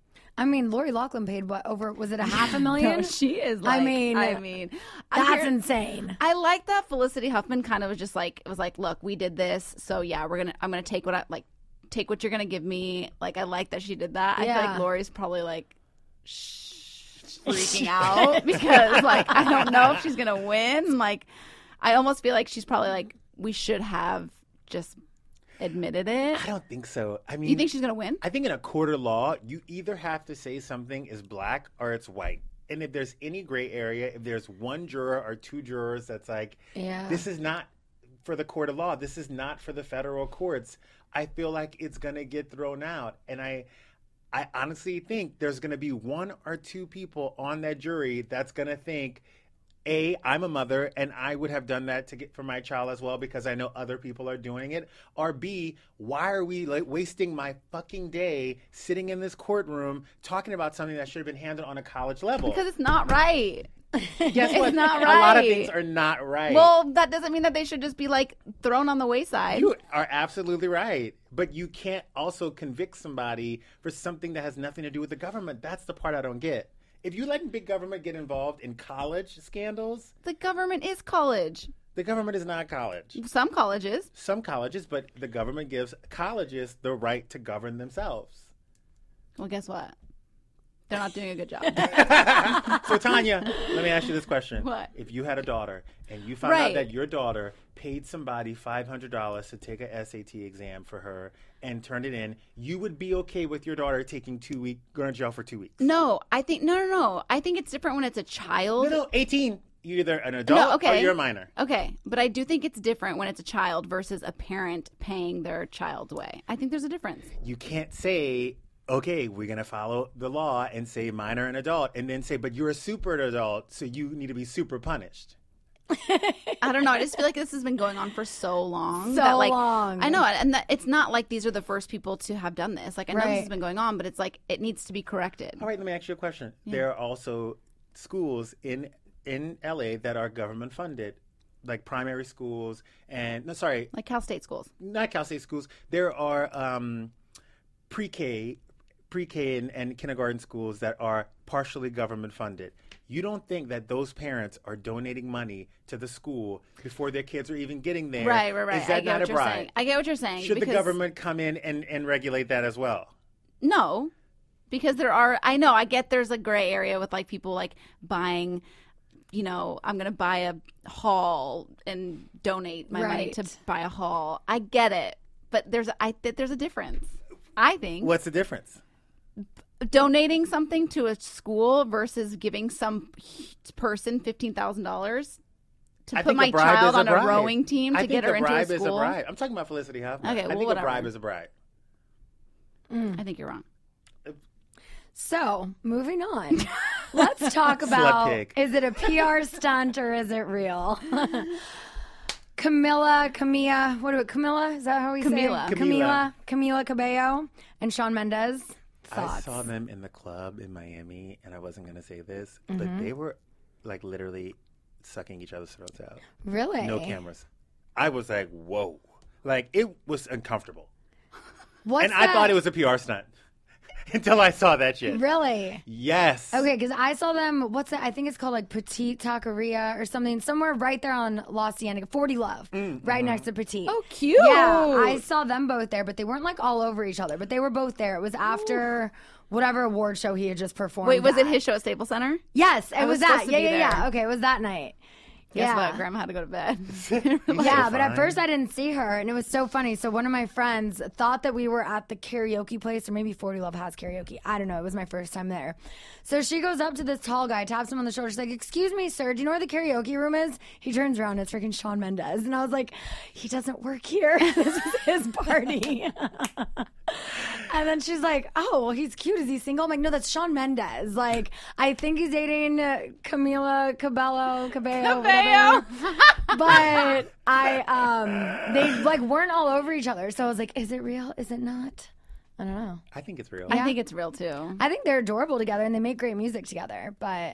I mean, Lori Loughlin paid what, over, was it a half a million? No, she is. I Like, mean, I mean, I That's hear- insane. I like that Felicity Huffman kind of was just like, it was like, look, we did this, so yeah, we're gonna, I'm gonna take what I like, take what you're gonna give me. Like, I like that she did that. I feel Yeah. like Lori's probably like, shh, freaking out because like I don't know if she's gonna win. Like, I almost feel like she's probably like, we should have just admitted it. I don't think so. I mean, You think she's gonna win? I think in a court of law, you either have to say something is black or it's white. And if there's any gray area, if there's one juror or two jurors that's like, Yeah. this is not for the court of law, this is not for the federal courts, I feel like it's going to get thrown out. And I I honestly think there's going to be one or two people on that jury that's going to think, A, I'm a mother and I would have done that to get for my child as well because I know other people are doing it. Or B, why are we like wasting my fucking day sitting in this courtroom talking about something that should have been handled on a college level? Because it's not right. Guess what? It's not A lot of right. things are not right. Well, that doesn't mean that they should just be like thrown on the wayside. You are absolutely right. But you can't also convict somebody for something that has nothing to do with the government. That's the part I don't get. If you let big government get involved in college scandals, The government is college. the government is not college. Some colleges. Some colleges, but the government gives colleges the right to govern themselves. Well, guess what? They're not doing a good job. So, Tanya, let me ask you this question. What? If you had a daughter and you found Right. out that your daughter paid somebody five hundred dollars to take a S A T exam for her and turned it in, you would be okay with your daughter taking two weeks, going to jail for two weeks? No, I think no, no, no. I think it's different when it's a child. No, no, eighteen. You're either an adult No, okay. or you're a minor. Okay, but I do think it's different when it's a child versus a parent paying their child away. I think there's a difference. You can't say, okay, we're going to follow the law and say minor and adult, and then say, but you're a super adult, so you need to be super punished. I don't know. I just feel like this has been going on for so long. So that, like, long. I know, and that it's not like these are the first people to have done this. Like, I know Right. this has been going on, but it's like it needs to be corrected. All right, let me ask you a question. There are also schools in in L A that are government funded, like primary schools and no, sorry, Like Cal State schools. not Cal State schools. There are um, pre-K, pre-K and, and kindergarten schools that are partially government funded. You don't think that those parents are donating money to the school before their kids are even getting there? Right, right, right. Is that I get not what a you're bribe? saying. I get what you're saying. Should the because- government come in and, and regulate that as well? No, because there are. I know. I get there's a gray area with like people like buying. You know, I'm going to buy a hall and donate my money Right. to buy a hall. I get it, but there's I th- there's a difference. I think What's the difference? donating something to a school versus giving some person fifteen thousand dollars to I put think my a bribe child is a on a bribe. rowing team I to think get her a into a bribe is a school. bribe. I'm talking about Felicity Huffman. Okay, I well, think whatever. a bribe is a bribe. I think you're wrong. So, moving on. Let's talk about, pig. is it a P R stunt or is it real? Camila, Camilla, what do it, Camilla? Is that how we Camila. say it? Camila. Camila Cabello and Shawn Mendes. Thoughts? I saw them in the club in Miami, and I wasn't going to say this, Mm-hmm. but they were like literally sucking each other's throats out. Really? No cameras. I was like, whoa. Like, it was uncomfortable. What's and I that? thought it was a P R stunt until I saw that shit. Really? Yes. Okay, because I saw them, what's it? I think it's called like Petite Taqueria or something, somewhere right there on La Cienega, forty Love, right next to Petite. Oh, cute. Yeah, I saw them both there, but they weren't like all over each other, but they were both there. It was after whatever award show he had just performed. Wait, was it at. his show at Staples Center? Yes, it I was, was supposed that. to Yeah, be yeah, yeah. there. Okay, it was that night. Guess yeah. what? Grandma had to go to bed. Yeah, but at fine. first I didn't see her, and it was so funny. So one of my friends thought that we were at the karaoke place, or maybe forty Love has karaoke. I don't know. It was my first time there. So she goes up to this tall guy, taps him on the shoulder. She's like, "Excuse me, sir, do you know where the karaoke room is?" He turns around, it's freaking Shawn Mendes. And I was like, he doesn't work here. This is his party. And then she's like, "Oh, well, he's cute. Is he single?" I'm like, "No, that's Shawn Mendes. Like, I think he's dating uh, Camila Cabello, Cabello, Cabello. whatever." But I, um, they like weren't all over each other. So I was like, "Is it real? Is it not?" I don't know. I think it's real. I think it's real too. I think they're adorable together and they make great music together. But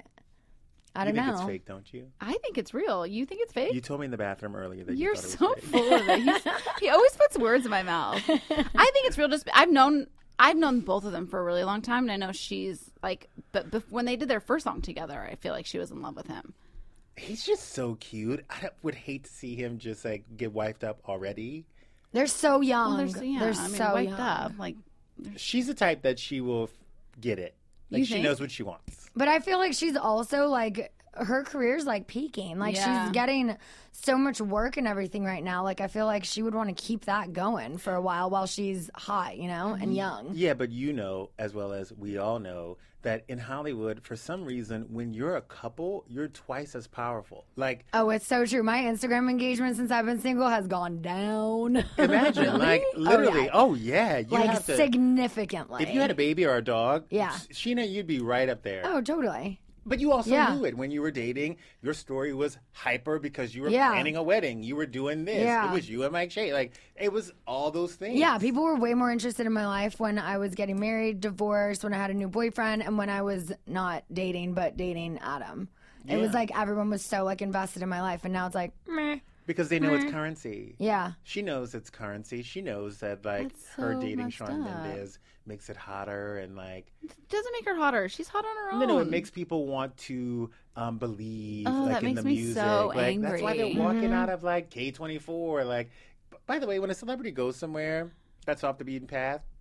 I you don't think know. it's fake, don't you? I think it's real. You think it's fake? You told me in the bathroom earlier that you You're thought it so was fake. full of it. He's, he always puts words in my mouth. I think it's real. Just I've known I've known both of them for a really long time, and I know she's like. But bef- when they did their first song together, I feel like she was in love with him. He's just so cute. I would hate to see him just like get wifed up already. They're so young. Well, there's yeah, they're I mean, so wiped young. up. Like She's the type that she will f- get it. Like You she think? knows what she wants. But I feel like she's also like her career's like peaking. Like Yeah. she's getting so much work and everything right now. Like I feel like she would want to keep that going for a while while she's hot, you know, and young. Yeah, but you know, as well as we all know, that in Hollywood, for some reason, when you're a couple, you're twice as powerful. Like, Oh, it's so true. My Instagram engagement since I've been single has gone down. imagine, like, literally, Oh, oh yeah, you like have to. significantly. If you had a baby or a dog, Yeah. Sheena, you'd be right up there. Oh, totally. But you also Yeah. knew it when you were dating. Your story was hyper because you were Yeah. planning a wedding. You were doing this. Yeah. It was you and Mike Shea. Like, it was all those things. Yeah, people were way more interested in my life when I was getting married, divorced, when I had a new boyfriend, and when I was not dating but dating Adam. It was Yeah. like everyone was so like invested in my life, and now it's like, meh. Because they know it's currency. Yeah. She knows it's currency. She knows that, like, That's her so dating messed Shawn up. Mendes makes it hotter and, like, doesn't make her hotter. She's hot on her own. no, no, it makes people want to um, believe, Oh, like, that in makes the me music. so like, that's why they're angry. walking out of, like, K twenty-four. Like, b- by the way, when a celebrity goes somewhere that's off the beaten path,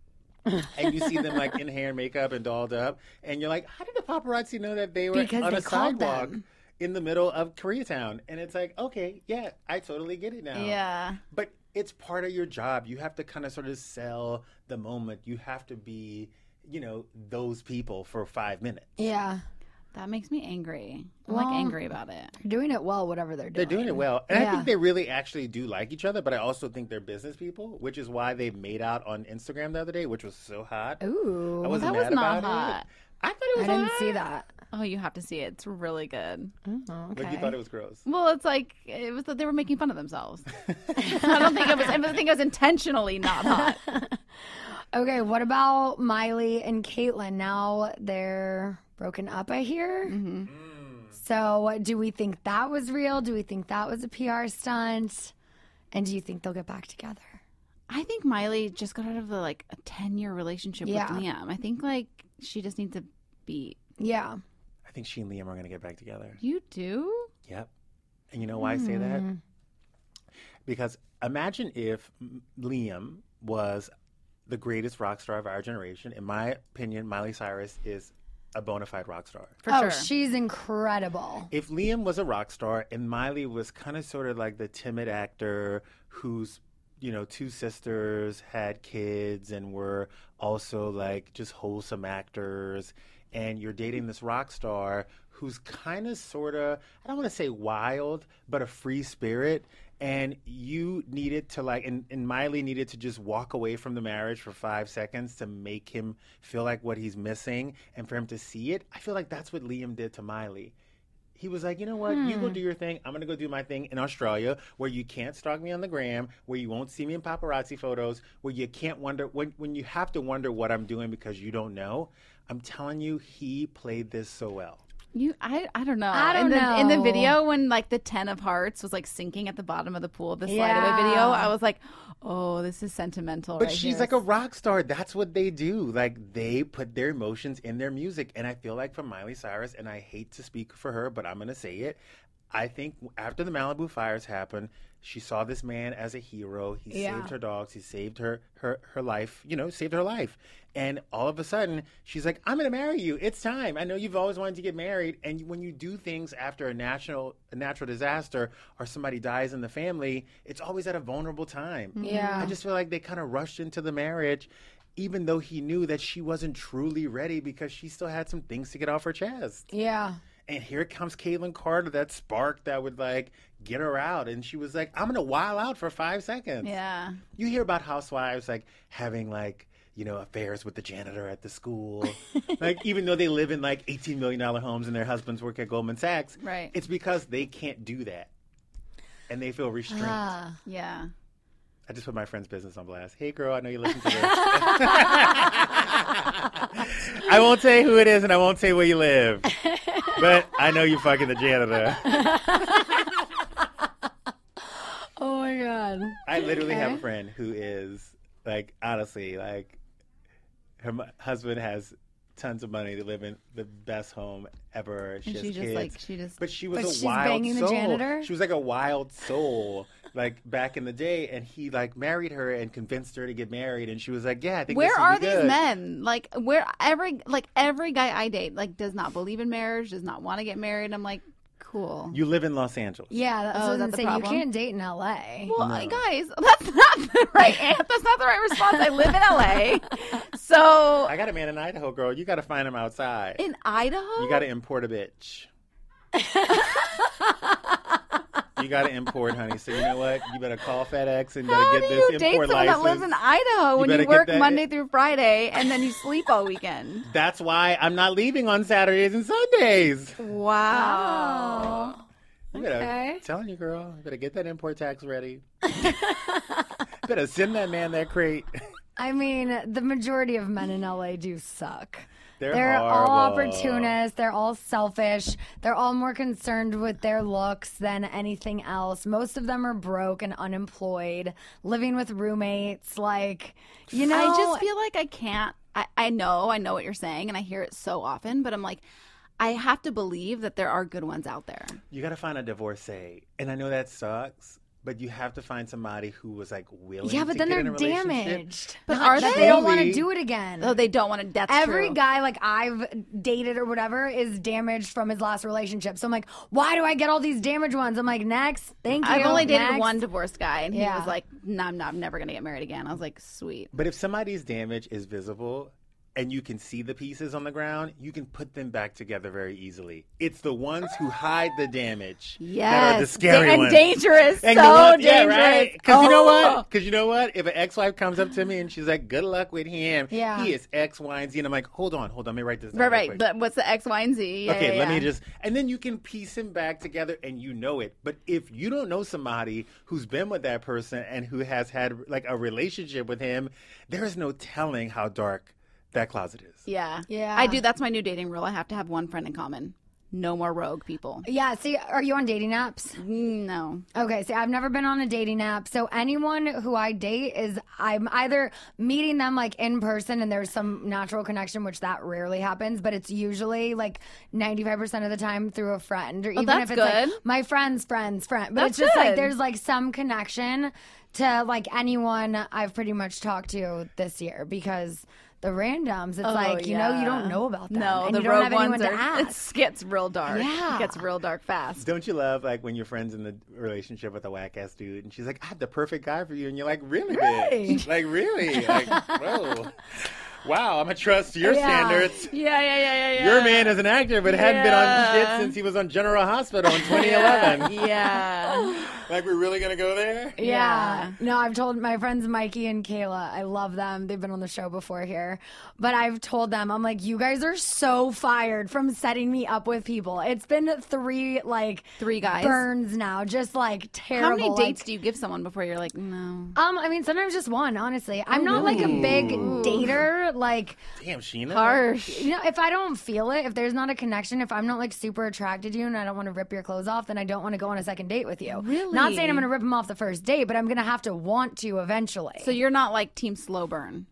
and you see them like in hair and makeup and dolled up, and you're like, how did the paparazzi know that they were Because on they a called sidewalk them. in the middle of Koreatown? And it's like, okay, yeah, I totally get it now. Yeah. But it's part of your job. You have to kind of sort of sell the moment. You have to be, you know, those people for five minutes. Yeah. That makes me angry. I'm Well, like angry about it. They're doing it well, whatever they're They're doing. doing it well. And I Yeah. think they really actually do like each other, but I also think they're business people, which is why they made out on Instagram the other day, which was so hot. Ooh. I wasn't That was mad not about hot. it. I thought it I was didn't hot. see that. Oh, you have to see it. It's really good. Oh, okay. Like you thought it was gross. Well, it's like it was that they were making fun of themselves. I don't think it was. I don't think it was intentionally not hot. Okay, what about Miley and Caitlyn? Now they're broken up, I hear. Mm-hmm. So, do we think that was real? Do we think that was a P R stunt? And do you think they'll get back together? I think Miley just got out of a, like a ten year relationship Yeah. with Liam. I think like she just needs to be. Yeah. I think she and Liam are going to get back together. You do? Yep. And you know why I say that? Because imagine if M- Liam was the greatest rock star of our generation. In my opinion, Miley Cyrus is a bona fide rock star. For oh, sure. she's incredible. If Liam was a rock star and Miley was kind of sort of like the timid actor whose, you know, two sisters had kids and were also like just wholesome actors, and you're dating this rock star who's kind of sort of, I don't want to say wild, but a free spirit, and you needed to like, and, and Miley needed to just walk away from the marriage for five seconds to make him feel like what he's missing and for him to see it. I feel like that's what Liam did to Miley. He was like, you know what? You go do your thing. I'm going to go do my thing in Australia where you can't stalk me on the gram, where you won't see me in paparazzi photos, where you can't wonder, when, when you have to wonder what I'm doing because you don't know. I'm telling you, he played this so well. You, I, I don't know. I don't in the, In the know. video, when like the ten of hearts was like sinking at the bottom of the pool of the slide Yeah. away video, I was like, oh, this is sentimental. But right she's here. like a rock star. That's what they do. Like, they put their emotions in their music. And I feel like for Miley Cyrus, and I hate to speak for her, but I'm going to say it. I think after the Malibu fires happened, she saw this man as a hero. He Yeah. saved her dogs. He saved her, her, her life, you know, saved her life. And all of a sudden, she's like, I'm going to marry you. It's time. I know you've always wanted to get married. And when you do things after a national, a natural disaster or somebody dies in the family, it's always at a vulnerable time. Yeah. I just feel like they kind of rushed into the marriage, even though he knew that she wasn't truly ready because she still had some things to get off her chest. Yeah. And here comes Caitlyn Carter, that spark that would like get her out. And she was like, I'm going to wild out for five seconds. Yeah. You hear about housewives like having like, you know, affairs with the janitor at the school. Like, even though they live in like eighteen million dollars homes and their husbands work at Goldman Sachs. Right. It's because they can't do that. And they feel restrained. Ah. Yeah. I just put my friend's business on blast. Hey, girl, I know you listen to this. I won't say who it is and I won't say where you live. But I know you fucking the janitor. Oh my God. I literally have a Okay. friend who is, like, honestly, like, her mu- husband has tons of money to live in the best home ever. She And has she just, kids. like, she just- But she was But a she's wild banging the soul. janitor? She was like a wild soul, like, back in the day. And he, like, married her and convinced her to get married. And she was like, yeah, I think Where this would are be these good. men? Like, where every like every guy I date like does not believe in marriage, does not want to get married. I'm like, cool. You live in Los Angeles. Yeah, that's Oh, what I is was that gonna the say. You problem? can't date in L A. Well, guys, that's not the right an- that's not the right response. I live in L A, so I got a man in Idaho, girl. You got to find him outside. in Idaho, You got to import a bitch. You got to import, honey. So you know what? You better call FedEx and you How better do get you this date import someone license. that lives in Idaho when better you get work that- Monday through Friday and then you sleep all weekend? That's why I'm not leaving on Saturdays and Sundays. Wow. You better, Okay. telling you, girl, you better get that import tax ready. Better send that man that crate. I mean, the majority of men in L A do suck. They're all horrible. opportunists. They're all selfish. They're all more concerned with their looks than anything else. Most of them are broke and unemployed, living with roommates. Like, you know, I just feel like I can't. I, I know, I know what you're saying, and I hear it so often, but I'm like, I have to believe that there are good ones out there. You got to find a divorcee. And I know that sucks, but you have to find somebody who was like willing. Yeah, but to then get they're in a relationship. damaged. But Not are that they? They don't want to Slowly. do it again. Oh, they don't want to. That's Every true. guy like I've dated or whatever is damaged from his last relationship. So I'm like, why do I get all these damaged ones? I'm like, next, thank you. I've only dated next. one divorced guy, and he Yeah. was like, "No, I'm, not, I'm never gonna get married again." I was like, "Sweet." But if somebody's damage is visible and you can see the pieces on the ground, you can put them back together very easily. It's the ones who hide the damage that are the Yes, scary and ones. dangerous, And so the ones- dangerous. Yeah, right. Because you know Oh. what? Because you know what? If an ex-wife comes up to me and she's like, "Good luck with him. Yeah. He is X, Y, and Z," and I'm like, "Hold on, hold on, let me write this down." Right, real right. quick. But what's the X, Y, and Z? Yeah, Okay, yeah, let me yeah. just, and then you can piece him back together and you know it. But if you don't know somebody who's been with that person and who has had like a relationship with him, there is no telling how dark that closet is. Yeah, Yeah. I do. That's my new dating rule. I have to have one friend in common. No more rogue people. Yeah, see, are you on dating apps? No. Okay, see, I've never been on a dating app. So anyone who I date is I'm either meeting them like in person and there's some natural connection, which that rarely happens, but it's usually like ninety-five percent of the time through a friend. Or even that's if it's good. like my friend's friend's friend. But That's it's just like good. there's like some connection to like anyone I've pretty much talked to this year because the randoms, it's Oh, like, you know, you yeah. don't know about them. No, and the you don't rogue have anyone ones to are. ask. It gets real dark. Yeah. It gets real dark fast. Don't you love like when your friend's in the relationship with a whack ass dude and she's like, "I have the perfect guy for you," and you're like, "Really, Really? bitch? Like really? Like, whoa, wow, I'm gonna trust your Yeah. standards." Yeah, yeah, yeah, yeah, yeah. Your man is an actor, but hadn't been on shit Yeah. since he was on General Hospital in twenty eleven. Yeah. Like, we're really gonna go there? Yeah. No, I've told my friends Mikey and Kayla, I love them. They've been on the show before here. But I've told them, I'm like, you guys are so fired from setting me up with people. It's been three, like, Three guys. burns now. Just, like, terrible. How many like- dates do you give someone before you're like, no? Um, I mean, sometimes just one, honestly. I'm not, like, a big dater. Like, Damn, Sheena. Harsh. you know, if I don't feel it, if there's not a connection, if I'm not, like, super attracted to you and I don't want to rip your clothes off, then I don't want to go on a second date with you. Really? Not saying I'm going to rip them off the first date, but I'm going to have to want to eventually. So you're not like team slow burn.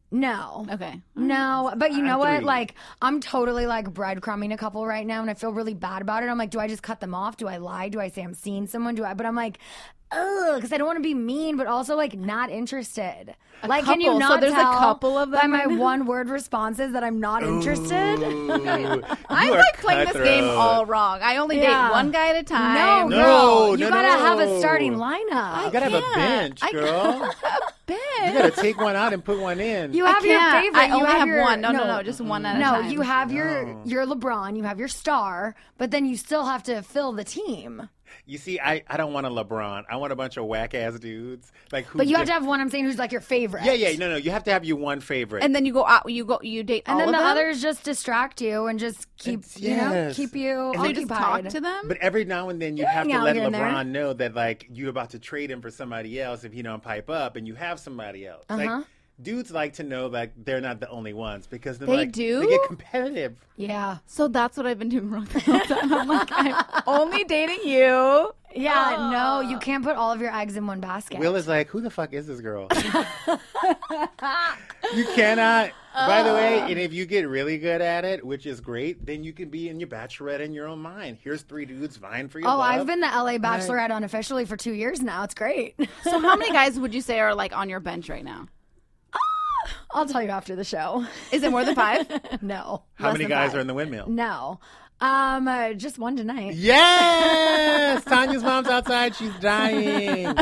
No. Okay. No, but you know I'm what? three. Like, I'm totally like breadcrumbing a couple right now, and I feel really bad about it. I'm like, do I just cut them off? Do I lie? Do I say I'm seeing someone? Do I? But I'm like, ugh, because I don't want to be mean, but also like not interested. like, can you couple. So not there's a tell couple of them by my right now? one word responses that I'm not interested? Ooh, I'm you are like playing this game cutthroat. all wrong. I only Yeah. date one guy at a No, time. No, girl, you no, gotta have a no. starting lineup. You gotta have a can't. bench, I girl. Ben. You gotta take one out and put one in. You I have your can't. favorite. I you only have, have your, one. No, no, no, just one at a no, time. you have your No. your LeBron. You have your star, but then you still have to fill the team. You see, I, I don't want a LeBron. I want a bunch of whack ass dudes. Like, who But you have just- to have one. I'm saying who's like your favorite. Yeah, yeah, no, no. You have to have your one favorite. And then you go out. You go. You date And all then of the them? others just distract you and just keep It's- you know yes. keep you And So you just occupied. talk to them. But every now and then you Yeah, have to hang out let here and there. LeBron know that like you're about to trade him for somebody else if he don't pipe up, and you have somebody else. Uh-huh. Like dudes like to know like they're not the only ones because then They like, do? they get competitive. Yeah, So that's what I've been doing wrong the whole time. I'm like, I'm only dating you. yeah. No, you can't put all of your eggs in one basket. Will is like, who the fuck is this girl? You cannot. By the way, and if you get really good at it, which is great, then you can be in your bachelorette in your own mind. Here's three dudes vying for your Oh, love. I've been the L A Bachelorette unofficially for two years now. It's great. So how many guys would you say are like on your bench right now? I'll tell you after the show. Is it more than five? No. How less many than guys five. are in the windmill? No. Um, uh, just one tonight. Yes! Tanya's mom's outside. She's dying.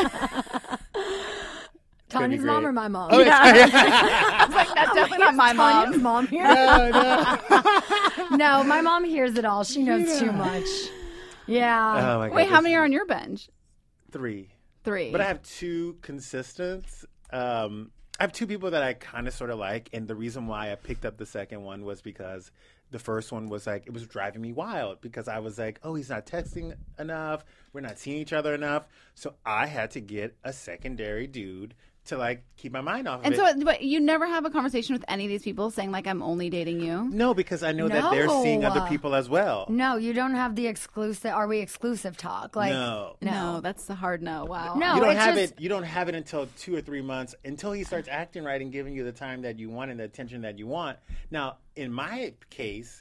Tanya's be mom great. or my mom? Oh, it's- I was like, that's definitely not my Tanya's mom. mom here? no, no. No, my mom hears it all. She knows too much. Yeah. Oh my God, Wait, how this many is- are on your bench? Three. Three. But I have two consistent. Um, I have two people that I kind of sort of like, and the reason why I picked up the second one was because the first one was like it was driving me wild because I was like, oh, he's not texting enough, we're not seeing each other enough, so I had to get a secondary dude to like keep my mind off And of it. so, but you never have a conversation with any of these people saying like, I'm only dating you. No, because I know that they're seeing other No. people as well. No, you don't have the exclusive. Are we exclusive talk? Like, No. No, that's the hard no. Wow. No. You don't it's have just- it. You don't have it until two or three months until he starts acting right and giving you the time that you want and the attention that you want. Now, in my case,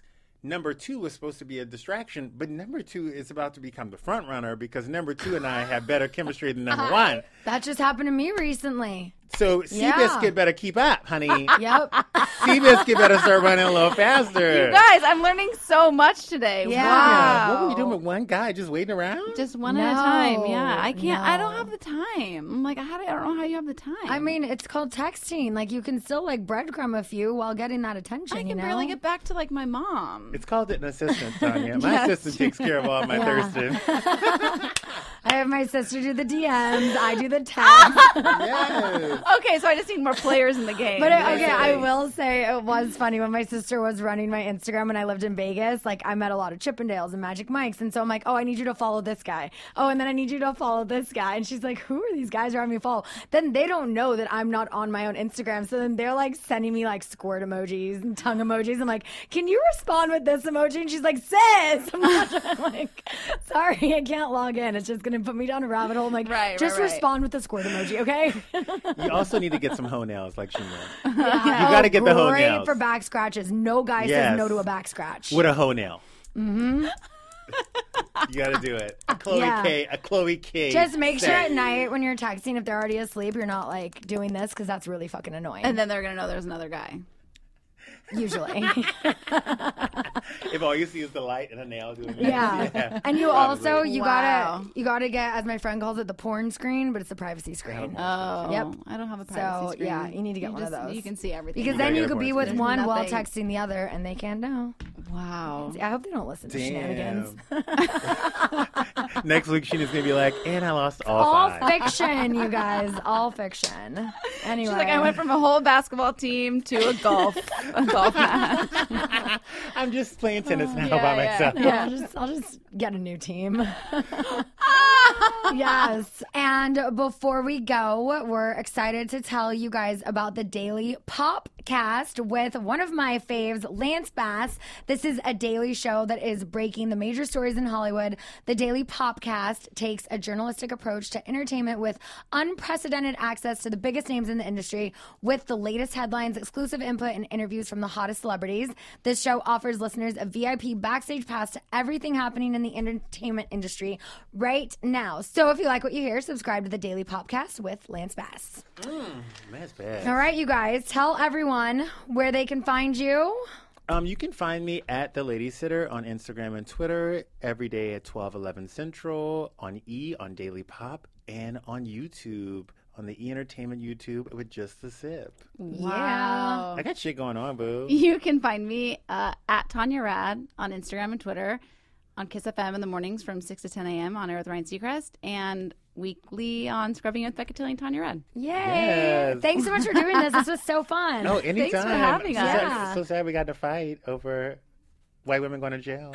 number two was supposed to be a distraction, but number two is about to become the front runner because number two and I have better chemistry than number one. That just happened to me recently. So Yeah. Seabiscuit better keep up, honey. Yep. Seabiscuit better start running a little faster. You guys, I'm learning so much today. Yeah. Wow. What were you doing with one guy just waiting around? Just one at a time. No, Yeah. I can't, I don't no. have the time. I'm like, how do, I don't know how you have the time. I mean, it's called texting. Like, you can still, like, breadcrumb a few while getting that attention, I you can know? barely get back to like my mom. It's called an assistant, Tanya. My Yes. assistant takes care of all my Yeah. thirsting. I have my sister do the D Ms. I do the texts. Yes. Okay, so I just need more players in the game. But uh, okay, I will say it was funny when my sister was running my Instagram when I lived in Vegas. Like, I met a lot of Chippendales and Magic Mikes, and so I'm like, oh, I need you to follow this guy. Oh, and then I need you to follow this guy. And she's like, who are these guys who are having me follow? Then they don't know that I'm not on my own Instagram, so then they're like sending me like squirt emojis and tongue emojis. I'm like, can you respond with this emoji? And she's like, sis, I'm, not, I'm like, sorry, I can't log in. It's just gonna put me down a rabbit hole. I'm like, Right, just right, right. respond with the squirt emoji, okay? You also need to get some hoe nails like she knows. Yeah. You got to get the hoe Great nails. for back scratches. No guy Yes. says no to a back scratch. With a hoe nail. Mm-hmm. You got to do it. A Chloe Yeah. K. A Chloe K. Just make sure set. at night when you're texting, if they're already asleep, you're not like doing this because that's really fucking annoying. And then they're gonna know there's another guy. usually. If all you see is the light and a nail doing that. Yeah. And you probably. also you Wow. gotta you gotta get, as my friend calls it, the porn screen, but it's the privacy screen. Oh, Yep. I don't have a privacy So screen. yeah, you need to get You one just- of those. You can see everything. Because gotta then get you a could porn be with screen. one while Nothing. texting the other, and they can't know. Wow. I hope they don't listen to Damn. shenanigans. Next week, Sheena's going to be like, and I lost all, All five. fiction, you guys. All fiction. Anyway. She's like, I went from a whole basketball team to a golf, a golf match. I'm just playing tennis now Yeah, by yeah. myself. Yeah, I'll just, I'll just get a new team. Yes. And before we go, we're excited to tell you guys about the Daily Popcast with one of my faves, Lance Bass. This is a daily show that is breaking the major stories in Hollywood. The Daily Popcast takes a journalistic approach to entertainment with unprecedented access to the biggest names in the industry with the latest headlines, exclusive input, and interviews from the hottest celebrities. This show offers listeners a V I P backstage pass to everything happening in the entertainment industry right now. So if you like what you hear, subscribe to the Daily Popcast with Lance Bass. That's bad. All right, you guys, tell everyone where they can find you. Um, you can find me at The Lady Sitter on Instagram and Twitter every day at twelve eleven Central, on E, on Daily Pop, and on YouTube, on the E Entertainment YouTube with Just a Sip. Wow. I got shit going on, boo. You can find me uh, at Tanya Rad on Instagram and Twitter, on Kiss F M in the mornings from six to ten a.m. on Air with Ryan Seacrest, and weekly on Scrubbing with Becca Tilly and Tanya Rad. Yay. Yes. Thanks so much for doing this. This was so fun. Oh, anytime. Thanks for having so us. Sad, Yeah. so sad we got to fight over white women going to jail.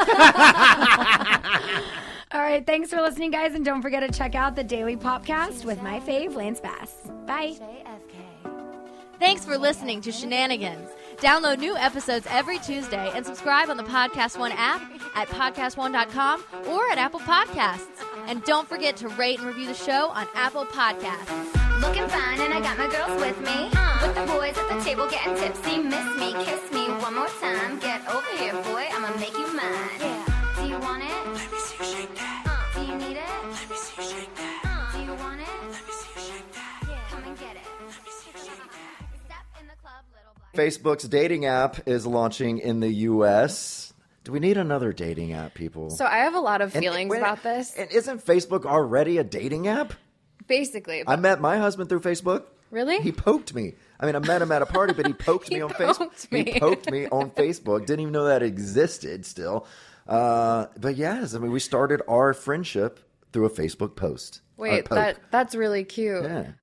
All right, thanks for listening, guys, and don't forget to check out the Daily Popcast with my fave, Lance Bass. Bye. Thanks for listening to Shenanigans. Download new episodes every Tuesday and subscribe on the Podcast One app at podcast one dot com or at Apple Podcasts. And don't forget to rate and review the show on Apple Podcasts. Looking fine, and I got my girls with me. With the boys at the table getting tipsy. Miss me, kiss me one more time. Get over here, boy, I'ma make you mine. Yeah. Do you want it? Let me see you shake that. Do you need it? Let me see you shake that. Do you want it? Let me see you shake that. Yeah. Come and get it. Let me see you shake that. Step in the club, little black. Facebook's dating app is launching in the U S. Do we need another dating app, people? So I have a lot of And- feelings wait, about this. And isn't Facebook already a dating app? Basically. I met my husband through Facebook. Really? He poked me. I mean, I met him at a party, but he poked He me on poked Facebook. me. He poked me on Facebook. Didn't even know that existed still. Uh, but yes, I mean, we started our friendship through a Facebook post. Or Wait, poke. that that's really cute. Yeah.